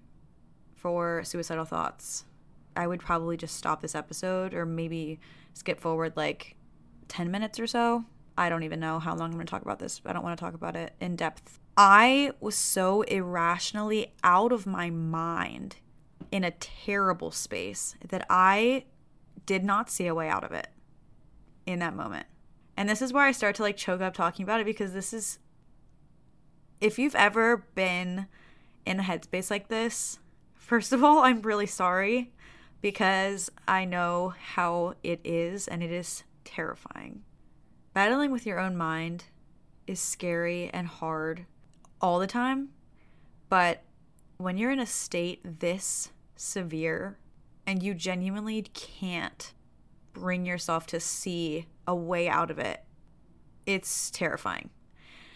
for suicidal thoughts. I would probably just stop this episode or maybe skip forward like ten minutes or so. I don't even know how long I'm going to talk about this. I don't want to talk about it in depth. I was so irrationally out of my mind in a terrible space that I did not see a way out of it in that moment. And this is where I start to like choke up talking about it because this is, if you've ever been in a headspace like this, first of all, I'm really sorry because I know how it is and it is terrifying. Battling with your own mind is scary and hard all the time, but when you're in a state this severe and you genuinely can't bring yourself to see a way out of it, it's terrifying.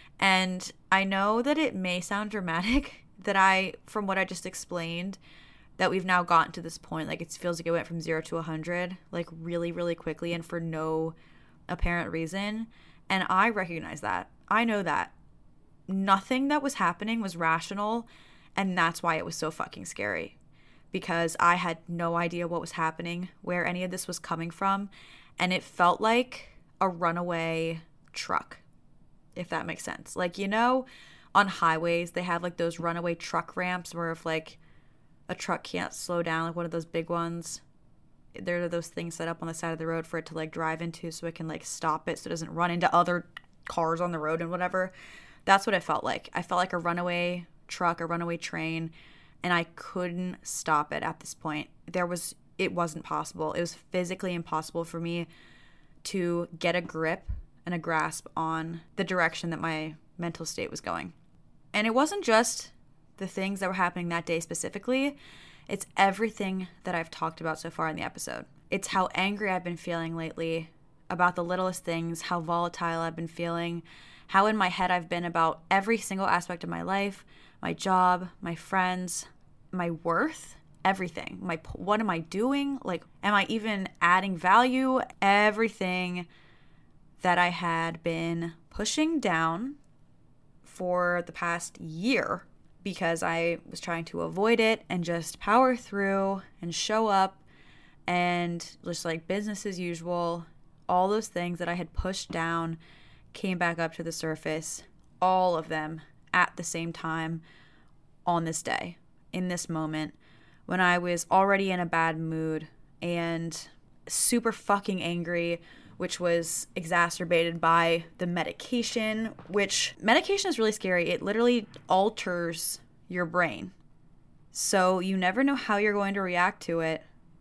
And I know that it may sound dramatic that I, from what I just explained, that we've now gotten to this point. Like, it feels like it went from zero to a hundred, like really, really quickly and for no apparent reason. And I recognize that. I know that nothing that was happening was rational, and that's why it was so fucking scary, because I had no idea what was happening, where any of this was coming from, and it felt like a runaway truck, if that makes sense. Like, you know, on highways, they have like those runaway truck ramps where if like a truck can't slow down, like one of those big ones, there are those things set up on the side of the road for it to like drive into so it can like stop it so it doesn't run into other cars on the road and whatever. That's what it felt like. I felt like a runaway truck, a runaway train, and I couldn't stop it at this point. There was, it wasn't possible. It was physically impossible for me to get a grip and a grasp on the direction that my mental state was going. And it wasn't just the things that were happening that day specifically. It's everything that I've talked about so far in the episode. It's how angry I've been feeling lately about the littlest things, how volatile I've been feeling, how in my head I've been about every single aspect of my life, my job, my friends, my worth, everything. My, what am I doing? Like, am I even adding value? Everything that I had been pushing down for the past year because I was trying to avoid it and just power through and show up and just like business as usual. All those things that I had pushed down came back up to the surface, all of them at the same time on this day, in this moment, when I was already in a bad mood and super fucking angry, which was exacerbated by the medication, which medication is really scary. It literally alters your brain. So you never know how you're going to react to it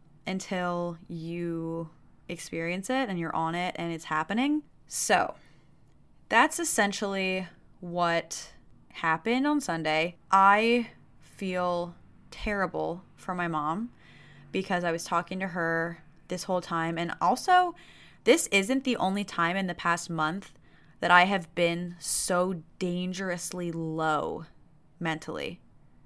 until you experience it and you're on it and it's happening. So that's essentially what happened on Sunday. I feel terrible for my mom because I was talking to her this whole time. And also, this isn't the only time in the past month that I have been so dangerously low mentally.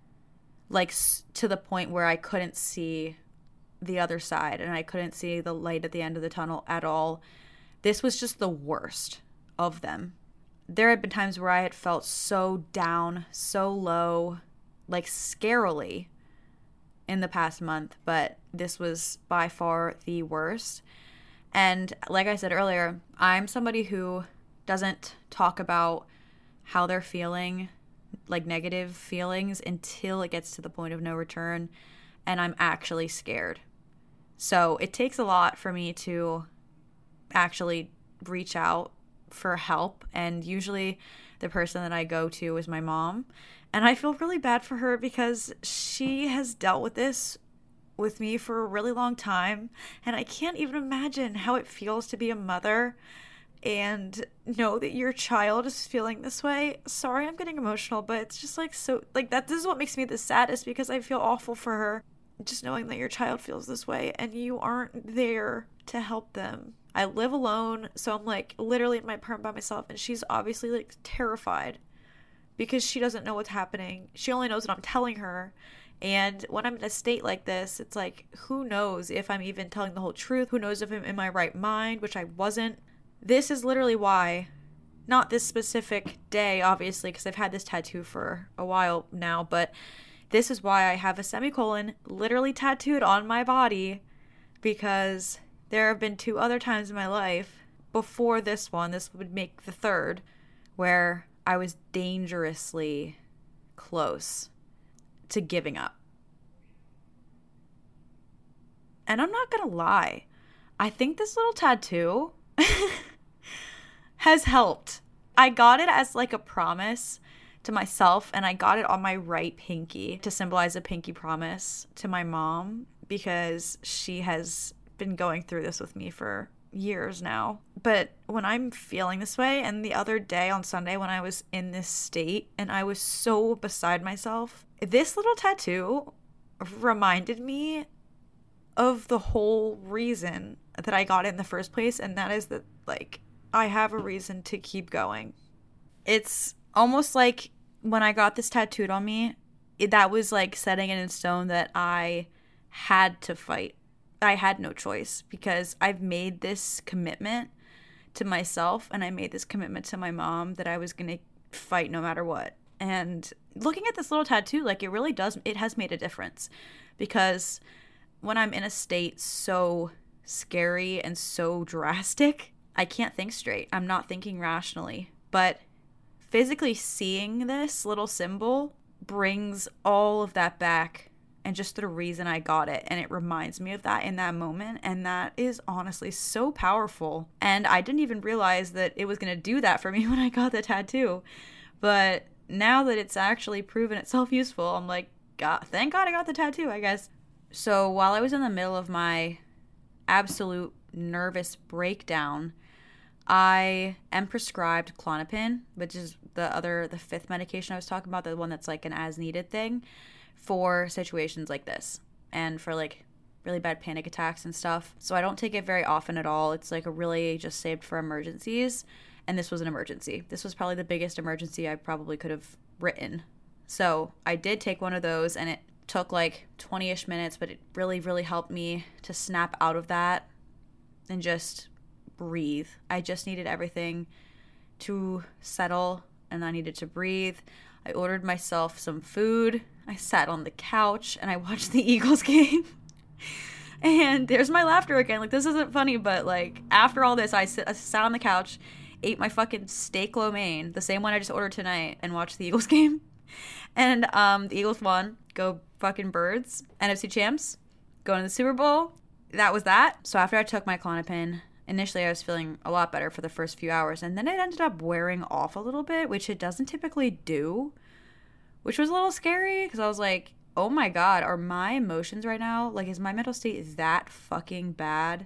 Like, to the point where I couldn't see the other side and I couldn't see the light at the end of the tunnel at all. This was just the worst of them. There had been times where I had felt so down, so low, like scarily in the past month, but this was by far the worst. And like I said earlier, I'm somebody who doesn't talk about how they're feeling, like negative feelings, until it gets to the point of no return and I'm actually scared. So it takes a lot for me to actually reach out for help, and usually the person that I go to is my mom. And I feel really bad for her because she has dealt with this with me for a really long time, and I can't even imagine how it feels to be a mother and know that your child is feeling this way. Sorry, I'm getting emotional, but it's just like so like that this is what makes me the saddest, because I feel awful for her just knowing that your child feels this way and you aren't there to help them. I live alone, so I'm like literally in my apartment by myself, and she's obviously like terrified because she doesn't know what's happening. She only knows what I'm telling her. And when I'm in a state like this, it's like, who knows if I'm even telling the whole truth? Who knows if I'm in my right mind, which I wasn't. This is literally why, not this specific day, obviously, because I've had this tattoo for a while now, but this is why I have a semicolon literally tattooed on my body, because there have been two other times in my life before this one, this would make the third, where I was dangerously close to giving up. And I'm not gonna lie, I think this little tattoo has helped. I got it as like a promise to myself, and I got it on my right pinky to symbolize a pinky promise to my mom, because she has been going through this with me for years now. But when I'm feeling this way, and the other day on Sunday when I was in this state and I was so beside myself, this little tattoo reminded me of the whole reason that I got it in the first place, and that is that, like, I have a reason to keep going. It's almost like when I got this tattooed on me, it, that was like setting it in stone that I had to fight. I had no choice because I've made this commitment to myself and I made this commitment to my mom that I was going to fight no matter what. And looking at this little tattoo, like it really does, it has made a difference because when I'm in a state so scary and so drastic, I can't think straight. I'm not thinking rationally. But physically seeing this little symbol brings all of that back and just the reason I got it. And it reminds me of that in that moment. And that is honestly so powerful. And I didn't even realize that it was going to do that for me when I got the tattoo. But now that it's actually proven itself useful, I'm like, God, thank God I got the tattoo, I guess. So while I was in the middle of my absolute nervous breakdown, I am prescribed Klonopin, which is the other, the fifth medication I was talking about, the one that's like an as-needed thing for situations like this and for like really bad panic attacks and stuff. So I don't take it very often at all. It's like a really just saved for emergencies, and this was an emergency. This was probably the biggest emergency I probably could have written. So I did take one of those, and it took like twenty-ish minutes, but it really, really helped me to snap out of that and just breathe. I just needed everything to settle, and I needed to breathe. I ordered myself some food. I sat on the couch and I watched the Eagles game. And there's my laughter again. Like, this isn't funny, but like after all this, I, sit, I sat on the couch, ate my fucking steak lo mein, the same one I just ordered tonight, and watched the Eagles game. And um, the Eagles won. Go fucking Birds. N F C champs. Going to the Super Bowl. That was that. So after I took my Klonopin, initially I was feeling a lot better for the first few hours, and then it ended up wearing off a little bit, which it doesn't typically do, which was a little scary because I was like, oh my God, are my emotions right now, like, is my mental state that fucking bad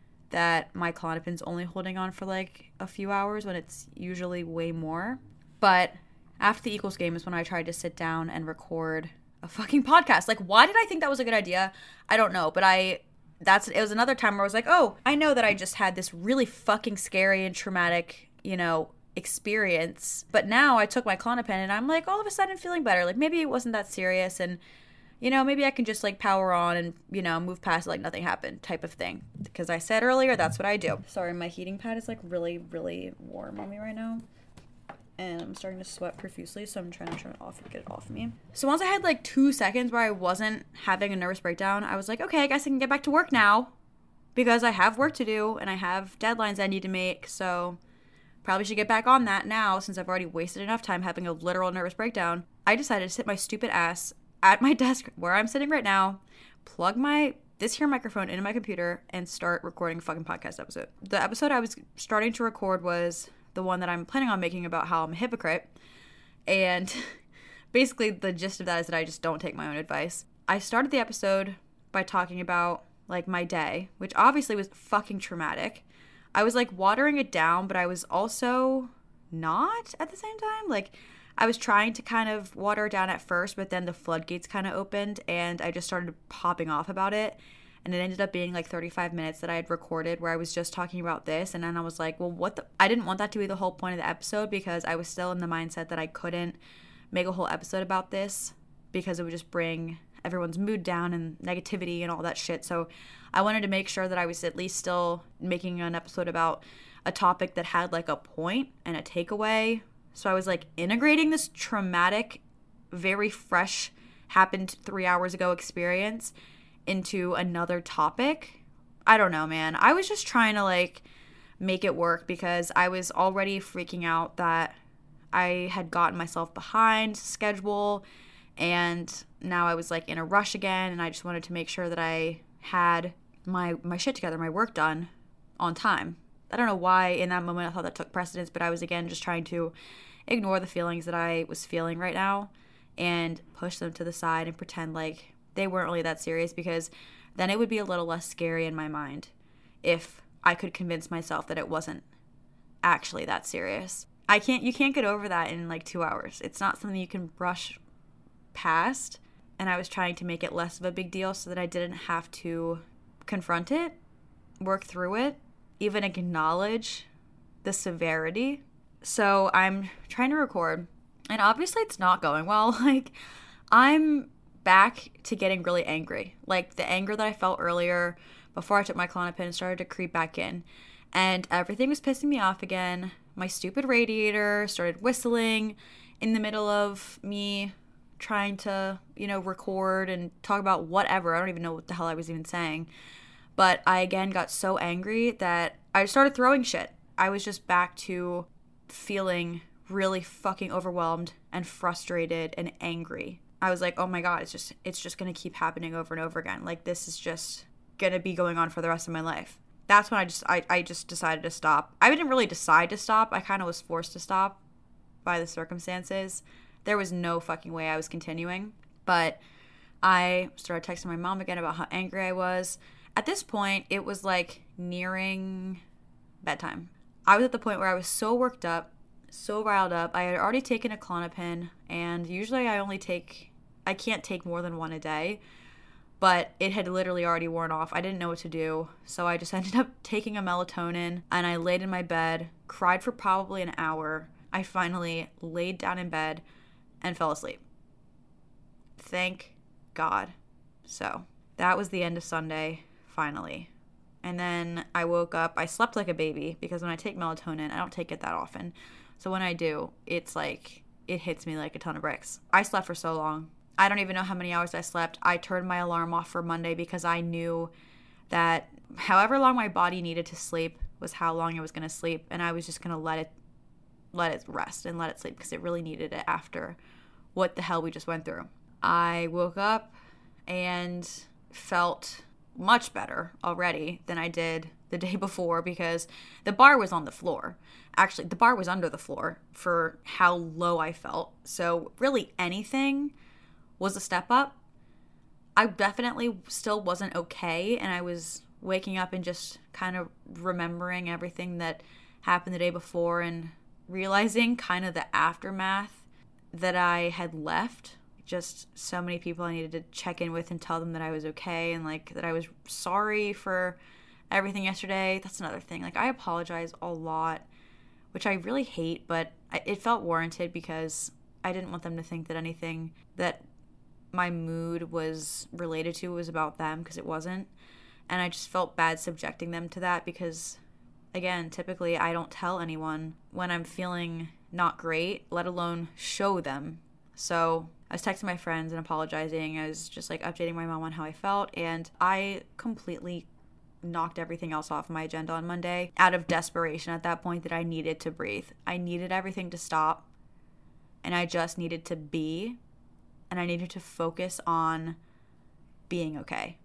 that my Klonopin's only holding on for like a few hours when it's usually way more? But after the Eagles game is when I tried to sit down and record a fucking podcast. Like, why did I think that was a good idea? I don't know, but I... That's it was another time where I was like, oh, I know that I just had this really fucking scary and traumatic, you know, experience. But now I took my Klonopin and I'm like all of a sudden feeling better. Like maybe it wasn't that serious and, you know, maybe I can just like power on and, you know, move past it like nothing happened type of thing. Because I said earlier, that's what I do. Sorry, my heating pad is like really, really warm on me right now. And I'm starting to sweat profusely, so I'm trying to turn it off and get it off me. So once I had like two seconds where I wasn't having a nervous breakdown, I was like, okay, I guess I can get back to work now because I have work to do and I have deadlines I need to make. So probably should get back on that now since I've already wasted enough time having a literal nervous breakdown. I decided to sit my stupid ass at my desk where I'm sitting right now, plug my this here microphone into my computer, and start recording a fucking podcast episode. The episode I was starting to record was the one that I'm planning on making about how I'm a hypocrite. And basically the gist of that is that I just don't take my own advice. I started the episode by talking about like my day, which obviously was fucking traumatic. I was like watering it down, but I was also not at the same time. Like I was trying to kind of water it down at first, but then the floodgates kind of opened and I just started popping off about it. And it ended up being like thirty-five minutes that I had recorded where I was just talking about this. And then I was like, well, what the... I didn't want that to be the whole point of the episode because I was still in the mindset that I couldn't make a whole episode about this because it would just bring everyone's mood down and negativity and all that shit. So I wanted to make sure that I was at least still making an episode about a topic that had like a point and a takeaway. So I was like integrating this traumatic, very fresh, happened three hours ago experience into another topic. I don't know, man. I was just trying to like make it work because I was already freaking out that I had gotten myself behind schedule and now I was like in a rush again and I just wanted to make sure that I had my my shit together, my work done on time. I don't know why in that moment I thought that took precedence, but I was again just trying to ignore the feelings that I was feeling right now and push them to the side and pretend like they weren't really that serious because then it would be a little less scary in my mind if I could convince myself that it wasn't actually that serious. I can't, you can't get over that in like two hours. It's not something you can brush past. And I was trying to make it less of a big deal so that I didn't have to confront it, work through it, even acknowledge the severity. So I'm trying to record and obviously it's not going well. Like, I'm back to getting really angry. Like the anger that I felt earlier before I took my Klonopin started to creep back in. And everything was pissing me off again. My stupid radiator started whistling in the middle of me trying to, you know, record and talk about whatever. I don't even know what the hell I was even saying. But I again got so angry that I started throwing shit. I was just back to feeling really fucking overwhelmed and frustrated and angry. I was like, oh my God, it's just it's just gonna keep happening over and over again. Like this is just gonna be going on for the rest of my life. That's when I just I, I just decided to stop. I didn't really decide to stop. I kind of was forced to stop by the circumstances. There was no fucking way I was continuing. But I started texting my mom again about how angry I was. At this point, it was like nearing bedtime. I was at the point where I was so worked up, so riled up. I had already taken a Klonopin, and usually I only take, I can't take more than one a day, but it had literally already worn off. I didn't know what to do, so I just ended up taking a melatonin, and I laid in my bed, cried for probably an hour. I finally laid down in bed and fell asleep. Thank God. So that was the end of Sunday, finally. And then I woke up. I slept like a baby because when I take melatonin, I don't take it that often. So when I do, it's like, it hits me like a ton of bricks. I slept for so long. I don't even know how many hours I slept. I turned my alarm off for Monday because I knew that however long my body needed to sleep was how long I was going to sleep. And I was just going to let it, let it rest and let it sleep because it really needed it after what the hell we just went through. I woke up and felt much better already than I did the day before because the bar was on the floor. Actually, the bar was under the floor for how low I felt. So really anything was a step up. I definitely still wasn't okay, and I was waking up and just kind of remembering everything that happened the day before and realizing kind of the aftermath that I had left. Just so many people I needed to check in with and tell them that I was okay and like that I was sorry for everything yesterday. That's another thing. Like I apologize a lot, which I really hate, but it felt warranted because I didn't want them to think that anything that my mood was related to was about them, because it wasn't. And I just felt bad subjecting them to that because, again, typically I don't tell anyone when I'm feeling not great, let alone show them. So I was texting my friends and apologizing. I was just like updating my mom on how I felt, and I completely knocked everything else off my agenda on Monday out of desperation at that point that I needed to breathe. I needed everything to stop, and I just needed to be, and I needed to focus on being okay.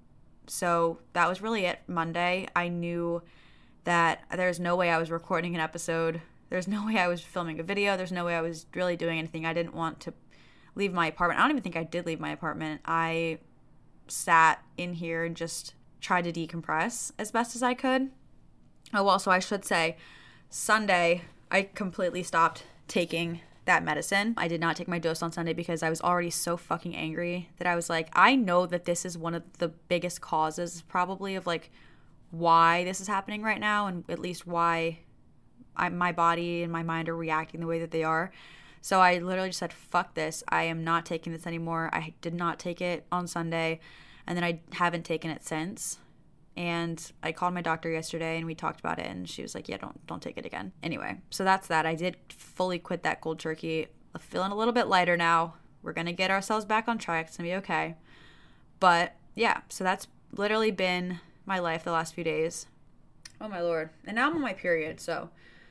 So that was really it. Monday, I knew that there's no way I was recording an episode. There's no way I was filming a video. There's no way I was really doing anything. I didn't want to leave my apartment. I don't even think I did leave my apartment. I sat in here and just tried to decompress as best as I could. Oh, also, I should say, Sunday, I completely stopped taking that medicine. I did not take my dose on Sunday because I was already so fucking angry that I was like, I know that this is one of the biggest causes probably of like why this is happening right now, and at least why I, my body and my mind are reacting the way that they are. So I literally just said, fuck this. I am not taking this anymore. I did not take it on Sunday, and then I haven't taken it since. And I called my doctor yesterday and we talked about it, and she was like, yeah, don't don't take it again. Anyway, so that's that. I did fully quit that cold turkey. I'm feeling a little bit lighter now. We're going to get ourselves back on track. It's going to be okay. But yeah, so that's literally been my life the last few days. Oh my Lord. And now I'm on my period, so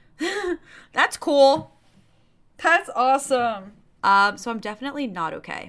that's cool. That's awesome. Um, so I'm definitely not okay.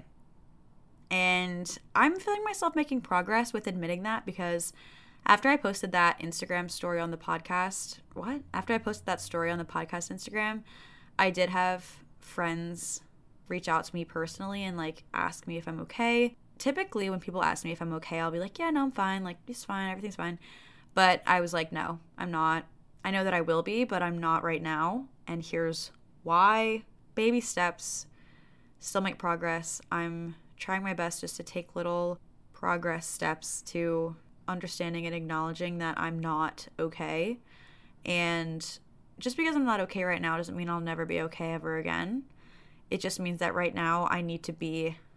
And I'm feeling myself making progress with admitting that, because after I posted that Instagram story on the podcast, what? After I posted that story on the podcast Instagram, I did have friends reach out to me personally and like ask me if I'm okay. Typically when people ask me if I'm okay, I'll be like, yeah, no, I'm fine. Like, it's fine. Everything's fine. But I was like, no, I'm not. I know that I will be, but I'm not right now. And here's why. Baby steps, still make progress. I'm trying my best just to take little progress steps to understanding and acknowledging that I'm not okay. And just because I'm not okay right now doesn't mean I'll never be okay ever again. It just means that right now I need to be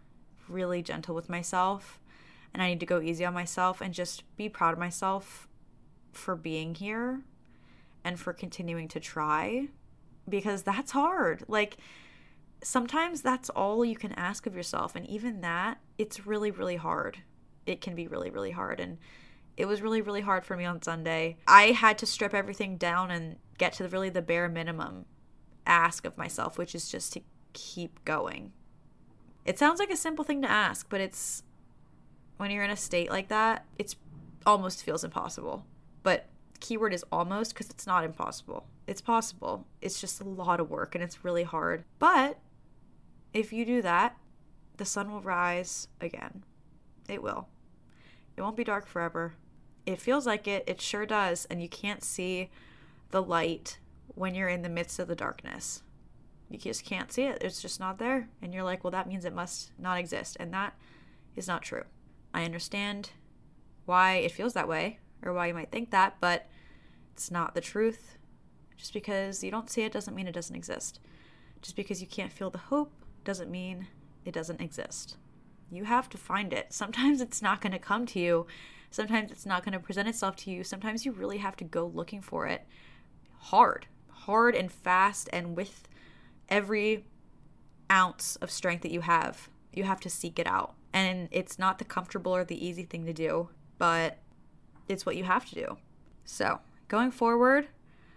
really gentle with myself, and I need to go easy on myself and just be proud of myself for being here and for continuing to try, because that's hard. Like, sometimes that's all you can ask of yourself, and even that, it's really, really hard. It can be really, really hard, and it was really, really hard for me on Sunday. I had to strip everything down and get to the, really the bare minimum ask of myself, which is just to keep going. It sounds like a simple thing to ask, but it's, when you're in a state like that, it's almost feels impossible. But keyword is almost, because it's not impossible. It's possible. It's just a lot of work and it's really hard. But if you do that, the sun will rise again. It will. It won't be dark forever. It feels like it. It sure does. And you can't see the light when you're in the midst of the darkness. You just can't see it. It's just not there. And you're like, well, that means it must not exist. And that is not true. I understand why it feels that way, or why you might think that, but it's not the truth. Just because you don't see it doesn't mean it doesn't exist. Just because you can't feel the hope doesn't mean it doesn't exist. You have to find it. Sometimes it's not going to come to you. Sometimes it's not going to present itself to you. Sometimes you really have to go looking for it hard, hard and fast, and with every ounce of strength that you have. You have to seek it out. And it's not the comfortable or the easy thing to do, but it's what you have to do. So going forward,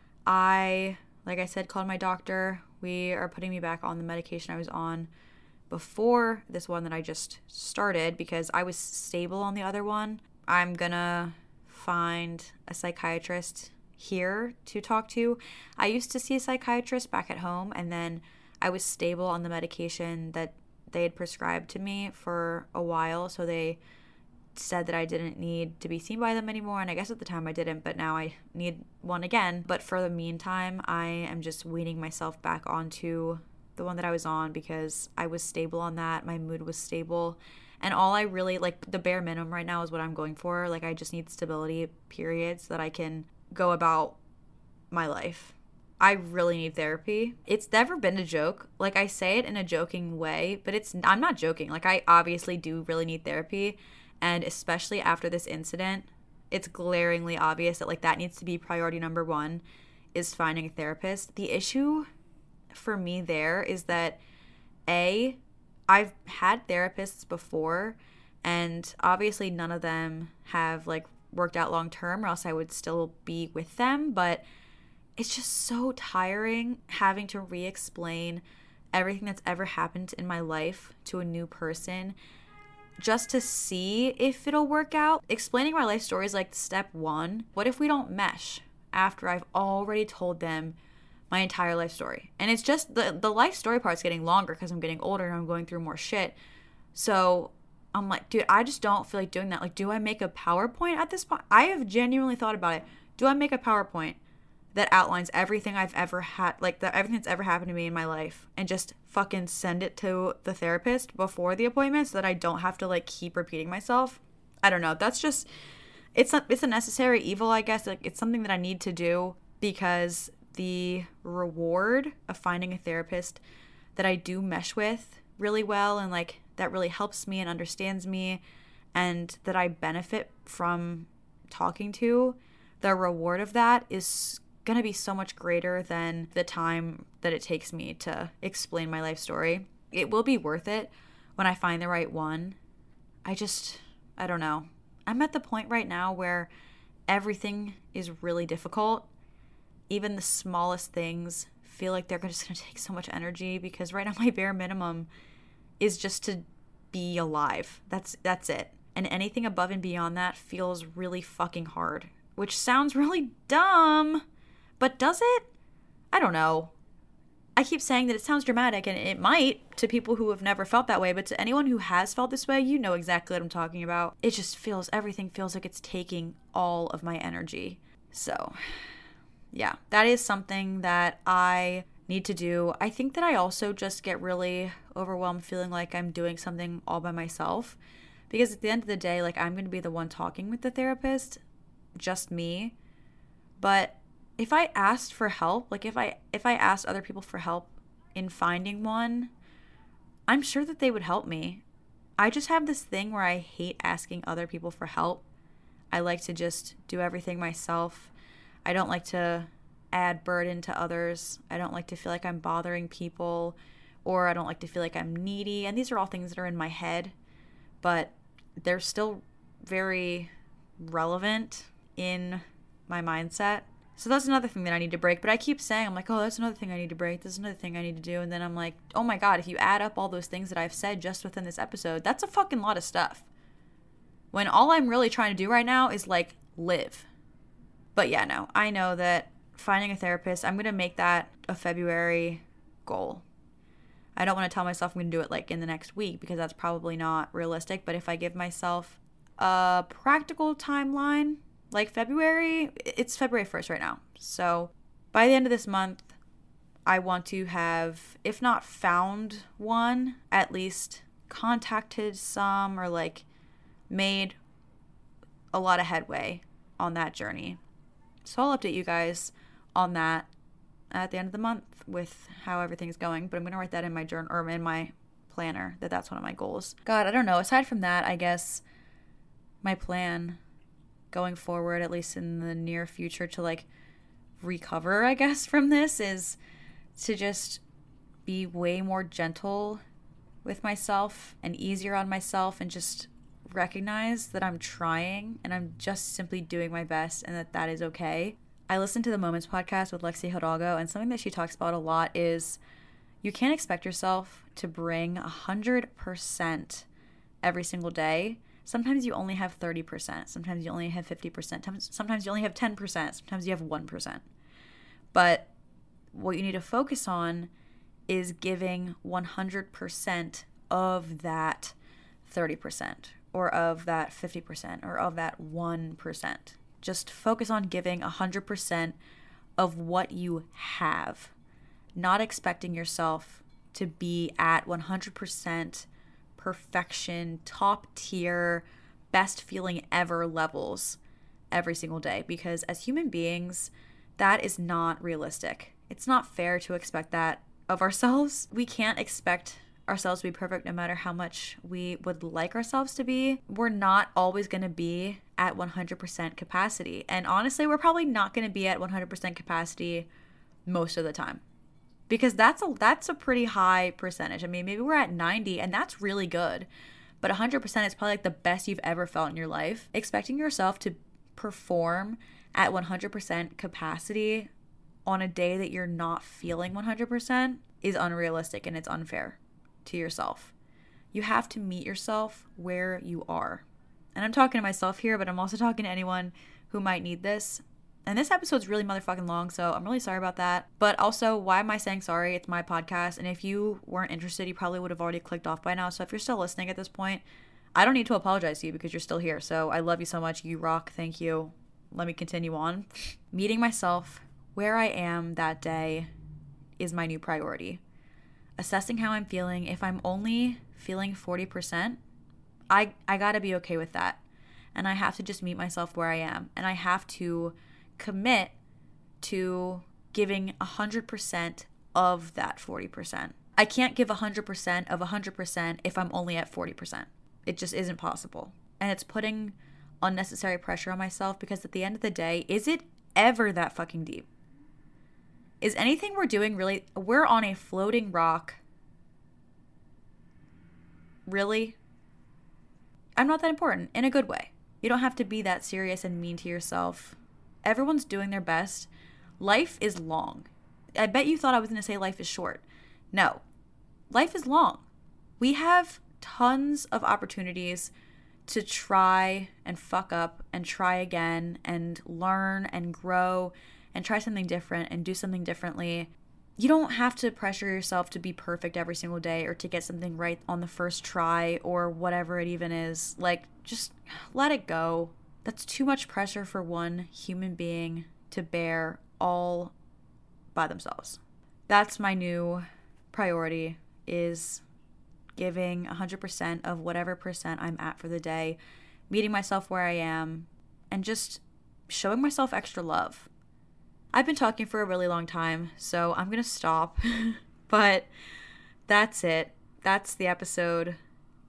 I, like I said, called my doctor. We are putting me back on the medication I was on before this one that I just started, because I was stable on the other one. I'm gonna find a psychiatrist here to talk to. I used to see a psychiatrist back at home, and then I was stable on the medication that they had prescribed to me for a while, so they said that I didn't need to be seen by them anymore, and I guess at the time I didn't, but now I need one again. But for the meantime, I am just weaning myself back onto the one that I was on, because I was stable on that. My mood was stable, and all I really, like, the bare minimum right now is what I'm going for. Like, I just need stability, period, so that I can go about my life. I really need therapy. It's never been a joke. Like, I say it in a joking way, but it's, I'm not joking. Like, I obviously do really need therapy. And especially after this incident, it's glaringly obvious that, like, that needs to be priority number one, is finding a therapist. The issue for me there is that, A, I've had therapists before, and obviously none of them have, like, worked out long term, or else I would still be with them. But it's just so tiring having to re-explain everything that's ever happened in my life to a new person, just to see if it'll work out. Explaining my life story is like step one. What if we don't mesh after I've already told them my entire life story? And it's just the, the life story part's getting longer because I'm getting older and I'm going through more shit. So I'm like, dude, I just don't feel like doing that. Like, do I make a PowerPoint at this point? I have genuinely thought about it. Do I make a PowerPoint that outlines everything I've ever had, like the, everything that's ever happened to me in my life, and just fucking send it to the therapist before the appointment so that I don't have to, like, keep repeating myself? I don't know. That's just, it's a, it's a necessary evil, I guess. Like, it's something that I need to do, because the reward of finding a therapist that I do mesh with really well, and, like, that really helps me and understands me, and that I benefit from talking to, the reward of that is going to be so much greater than the time that it takes me to explain my life story. It will be worth it when I find the right one. I just, I don't know. I'm at the point right now where everything is really difficult. Even the smallest things feel like they're just going to take so much energy, because right now my bare minimum is just to be alive. That's that's it. And anything above and beyond that feels really fucking hard, which sounds really dumb. But does it? I don't know. I keep saying that it sounds dramatic, and it might to people who have never felt that way, but to anyone who has felt this way, you know exactly what I'm talking about. It just feels, everything feels like it's taking all of my energy. So, yeah, that is something that I need to do. I think that I also just get really overwhelmed feeling like I'm doing something all by myself, because at the end of the day, like, I'm going to be the one talking with the therapist, just me. But if I asked for help, like if I if I asked other people for help in finding one, I'm sure that they would help me. I just have this thing where I hate asking other people for help. I like to just do everything myself. I don't like to add burden to others. I don't like to feel like I'm bothering people, or I don't like to feel like I'm needy. And these are all things that are in my head, but they're still very relevant in my mindset. So that's another thing that I need to break. But I keep saying, I'm like, oh, that's another thing I need to break. This is another thing I need to do. And then I'm like, oh my God, if you add up all those things that I've said just within this episode, that's a fucking lot of stuff. When all I'm really trying to do right now is like live. But yeah, no, I know that finding a therapist, I'm going to make that a February goal. I don't want to tell myself I'm going to do it like in the next week because that's probably not realistic. But if I give myself a practical timeline, like February, it's February first right now. So by the end of this month, I want to have, if not found one, at least contacted some or like made a lot of headway on that journey. So I'll update you guys on that at the end of the month with how everything's going. But I'm going to write that in my journal or in my planner that that's one of my goals. God, I don't know. Aside from that, I guess my plan going forward, at least in the near future, to like recover, I guess, from this is to just be way more gentle with myself and easier on myself and just recognize that I'm trying and I'm just simply doing my best and that that is okay. I listened to the Moments podcast with Lexi Hidalgo, and something that she talks about a lot is you can't expect yourself to bring one hundred percent every single day. Sometimes you only have thirty percent. Sometimes you only have fifty percent. Sometimes you only have ten percent. Sometimes you have one percent. But what you need to focus on is giving one hundred percent of that thirty percent or of that fifty percent or of that one percent. Just focus on giving one hundred percent of what you have, not expecting yourself to be at one hundred percent perfection, top tier, best feeling ever levels every single day, because as human beings, that is not realistic. It's not fair to expect that of ourselves. We can't expect ourselves to be perfect no matter how much we would like ourselves to be. We're not always going to be at one hundred percent capacity. And honestly, we're probably not going to be at one hundred percent capacity most of the time. Because that's a that's a pretty high percentage. I mean, maybe we're at ninety and that's really good. But one hundred percent is probably like the best you've ever felt in your life. Expecting yourself to perform at one hundred percent capacity on a day that you're not feeling one hundred percent is unrealistic and it's unfair to yourself. You have to meet yourself where you are. And I'm talking to myself here, but I'm also talking to anyone who might need this. And this episode's really motherfucking long, so I'm really sorry about that. But also, why am I saying sorry? It's my podcast, and if you weren't interested, you probably would have already clicked off by now. So if you're still listening at this point, I don't need to apologize to you because you're still here. So I love you so much. You rock. Thank you. Let me continue on. Meeting myself where I am that day is my new priority. Assessing how I'm feeling. If I'm only feeling forty percent, I, I gotta be okay with that. And I have to just meet myself where I am. And I have to commit to giving one hundred percent of that forty percent. I can't give one hundred percent of one hundred percent if I'm only at forty percent. It just isn't possible. And it's putting unnecessary pressure on myself because at the end of the day, is it ever that fucking deep? Is anything we're doing really... We're on a floating rock. Really? I'm not that important, in a good way. You don't have to be that serious and mean to yourself. Everyone's doing their best. Life is long. I bet you thought I was going to say life is short. No. Life is long. We have tons of opportunities to try and fuck up and try again and learn and grow and try something different and do something differently. You don't have to pressure yourself to be perfect every single day or to get something right on the first try or whatever it even is. Like, just let it go. That's too much pressure for one human being to bear all by themselves. That's my new priority, is giving one hundred percent of whatever percent I'm at for the day, meeting myself where I am, and just showing myself extra love. I've been talking for a really long time, so I'm going to stop. But that's it. That's the episode.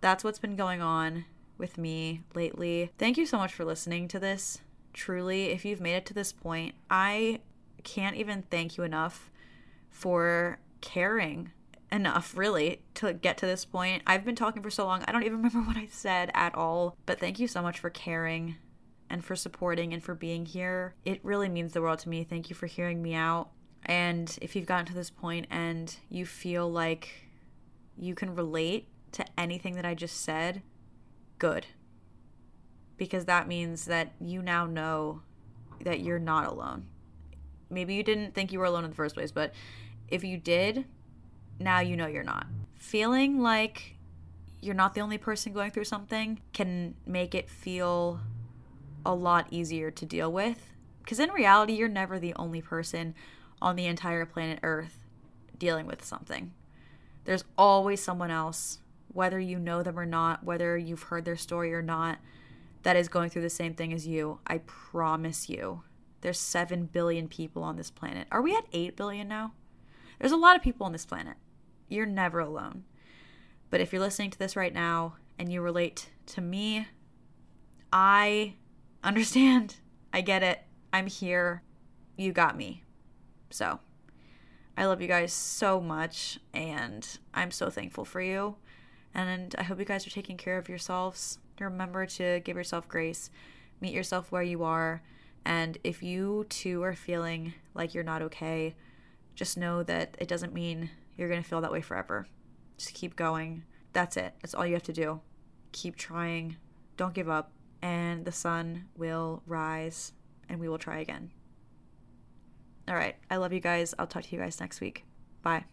that's what's been going on with me lately. Thank you so much for listening to this. Truly, if you've made it to this point, I can't even thank you enough for caring enough, really, to get to this point. I've been talking for so long, I don't even remember what I said at all, but thank you so much for caring and for supporting and for being here. It really means the world to me. Thank you for hearing me out. And if you've gotten to this point and you feel like you can relate to anything that I just said, good. Because that means that you now know that you're not alone. Maybe you didn't think you were alone in the first place, but if you did, now you know you're not. Feeling like you're not the only person going through something can make it feel a lot easier to deal with. Because in reality, you're never the only person on the entire planet Earth dealing with something. There's always someone else, whether you know them or not, whether you've heard their story or not, that is going through the same thing as you. I promise you. There's seven billion people on this planet. Are we at eight billion now? There's a lot of people on this planet. You're never alone. But if you're listening to this right now and you relate to me, I understand. I get it. I'm here. You got me. So, I love you guys so much, and I'm so thankful for you. And I hope you guys are taking care of yourselves. Remember to give yourself grace. Meet yourself where you are. And if you too are feeling like you're not okay, just know that it doesn't mean you're going to feel that way forever. Just keep going. That's it. That's all you have to do. Keep trying. Don't give up. And the sun will rise, and we will try again. All right. I love you guys. I'll talk to you guys next week. Bye.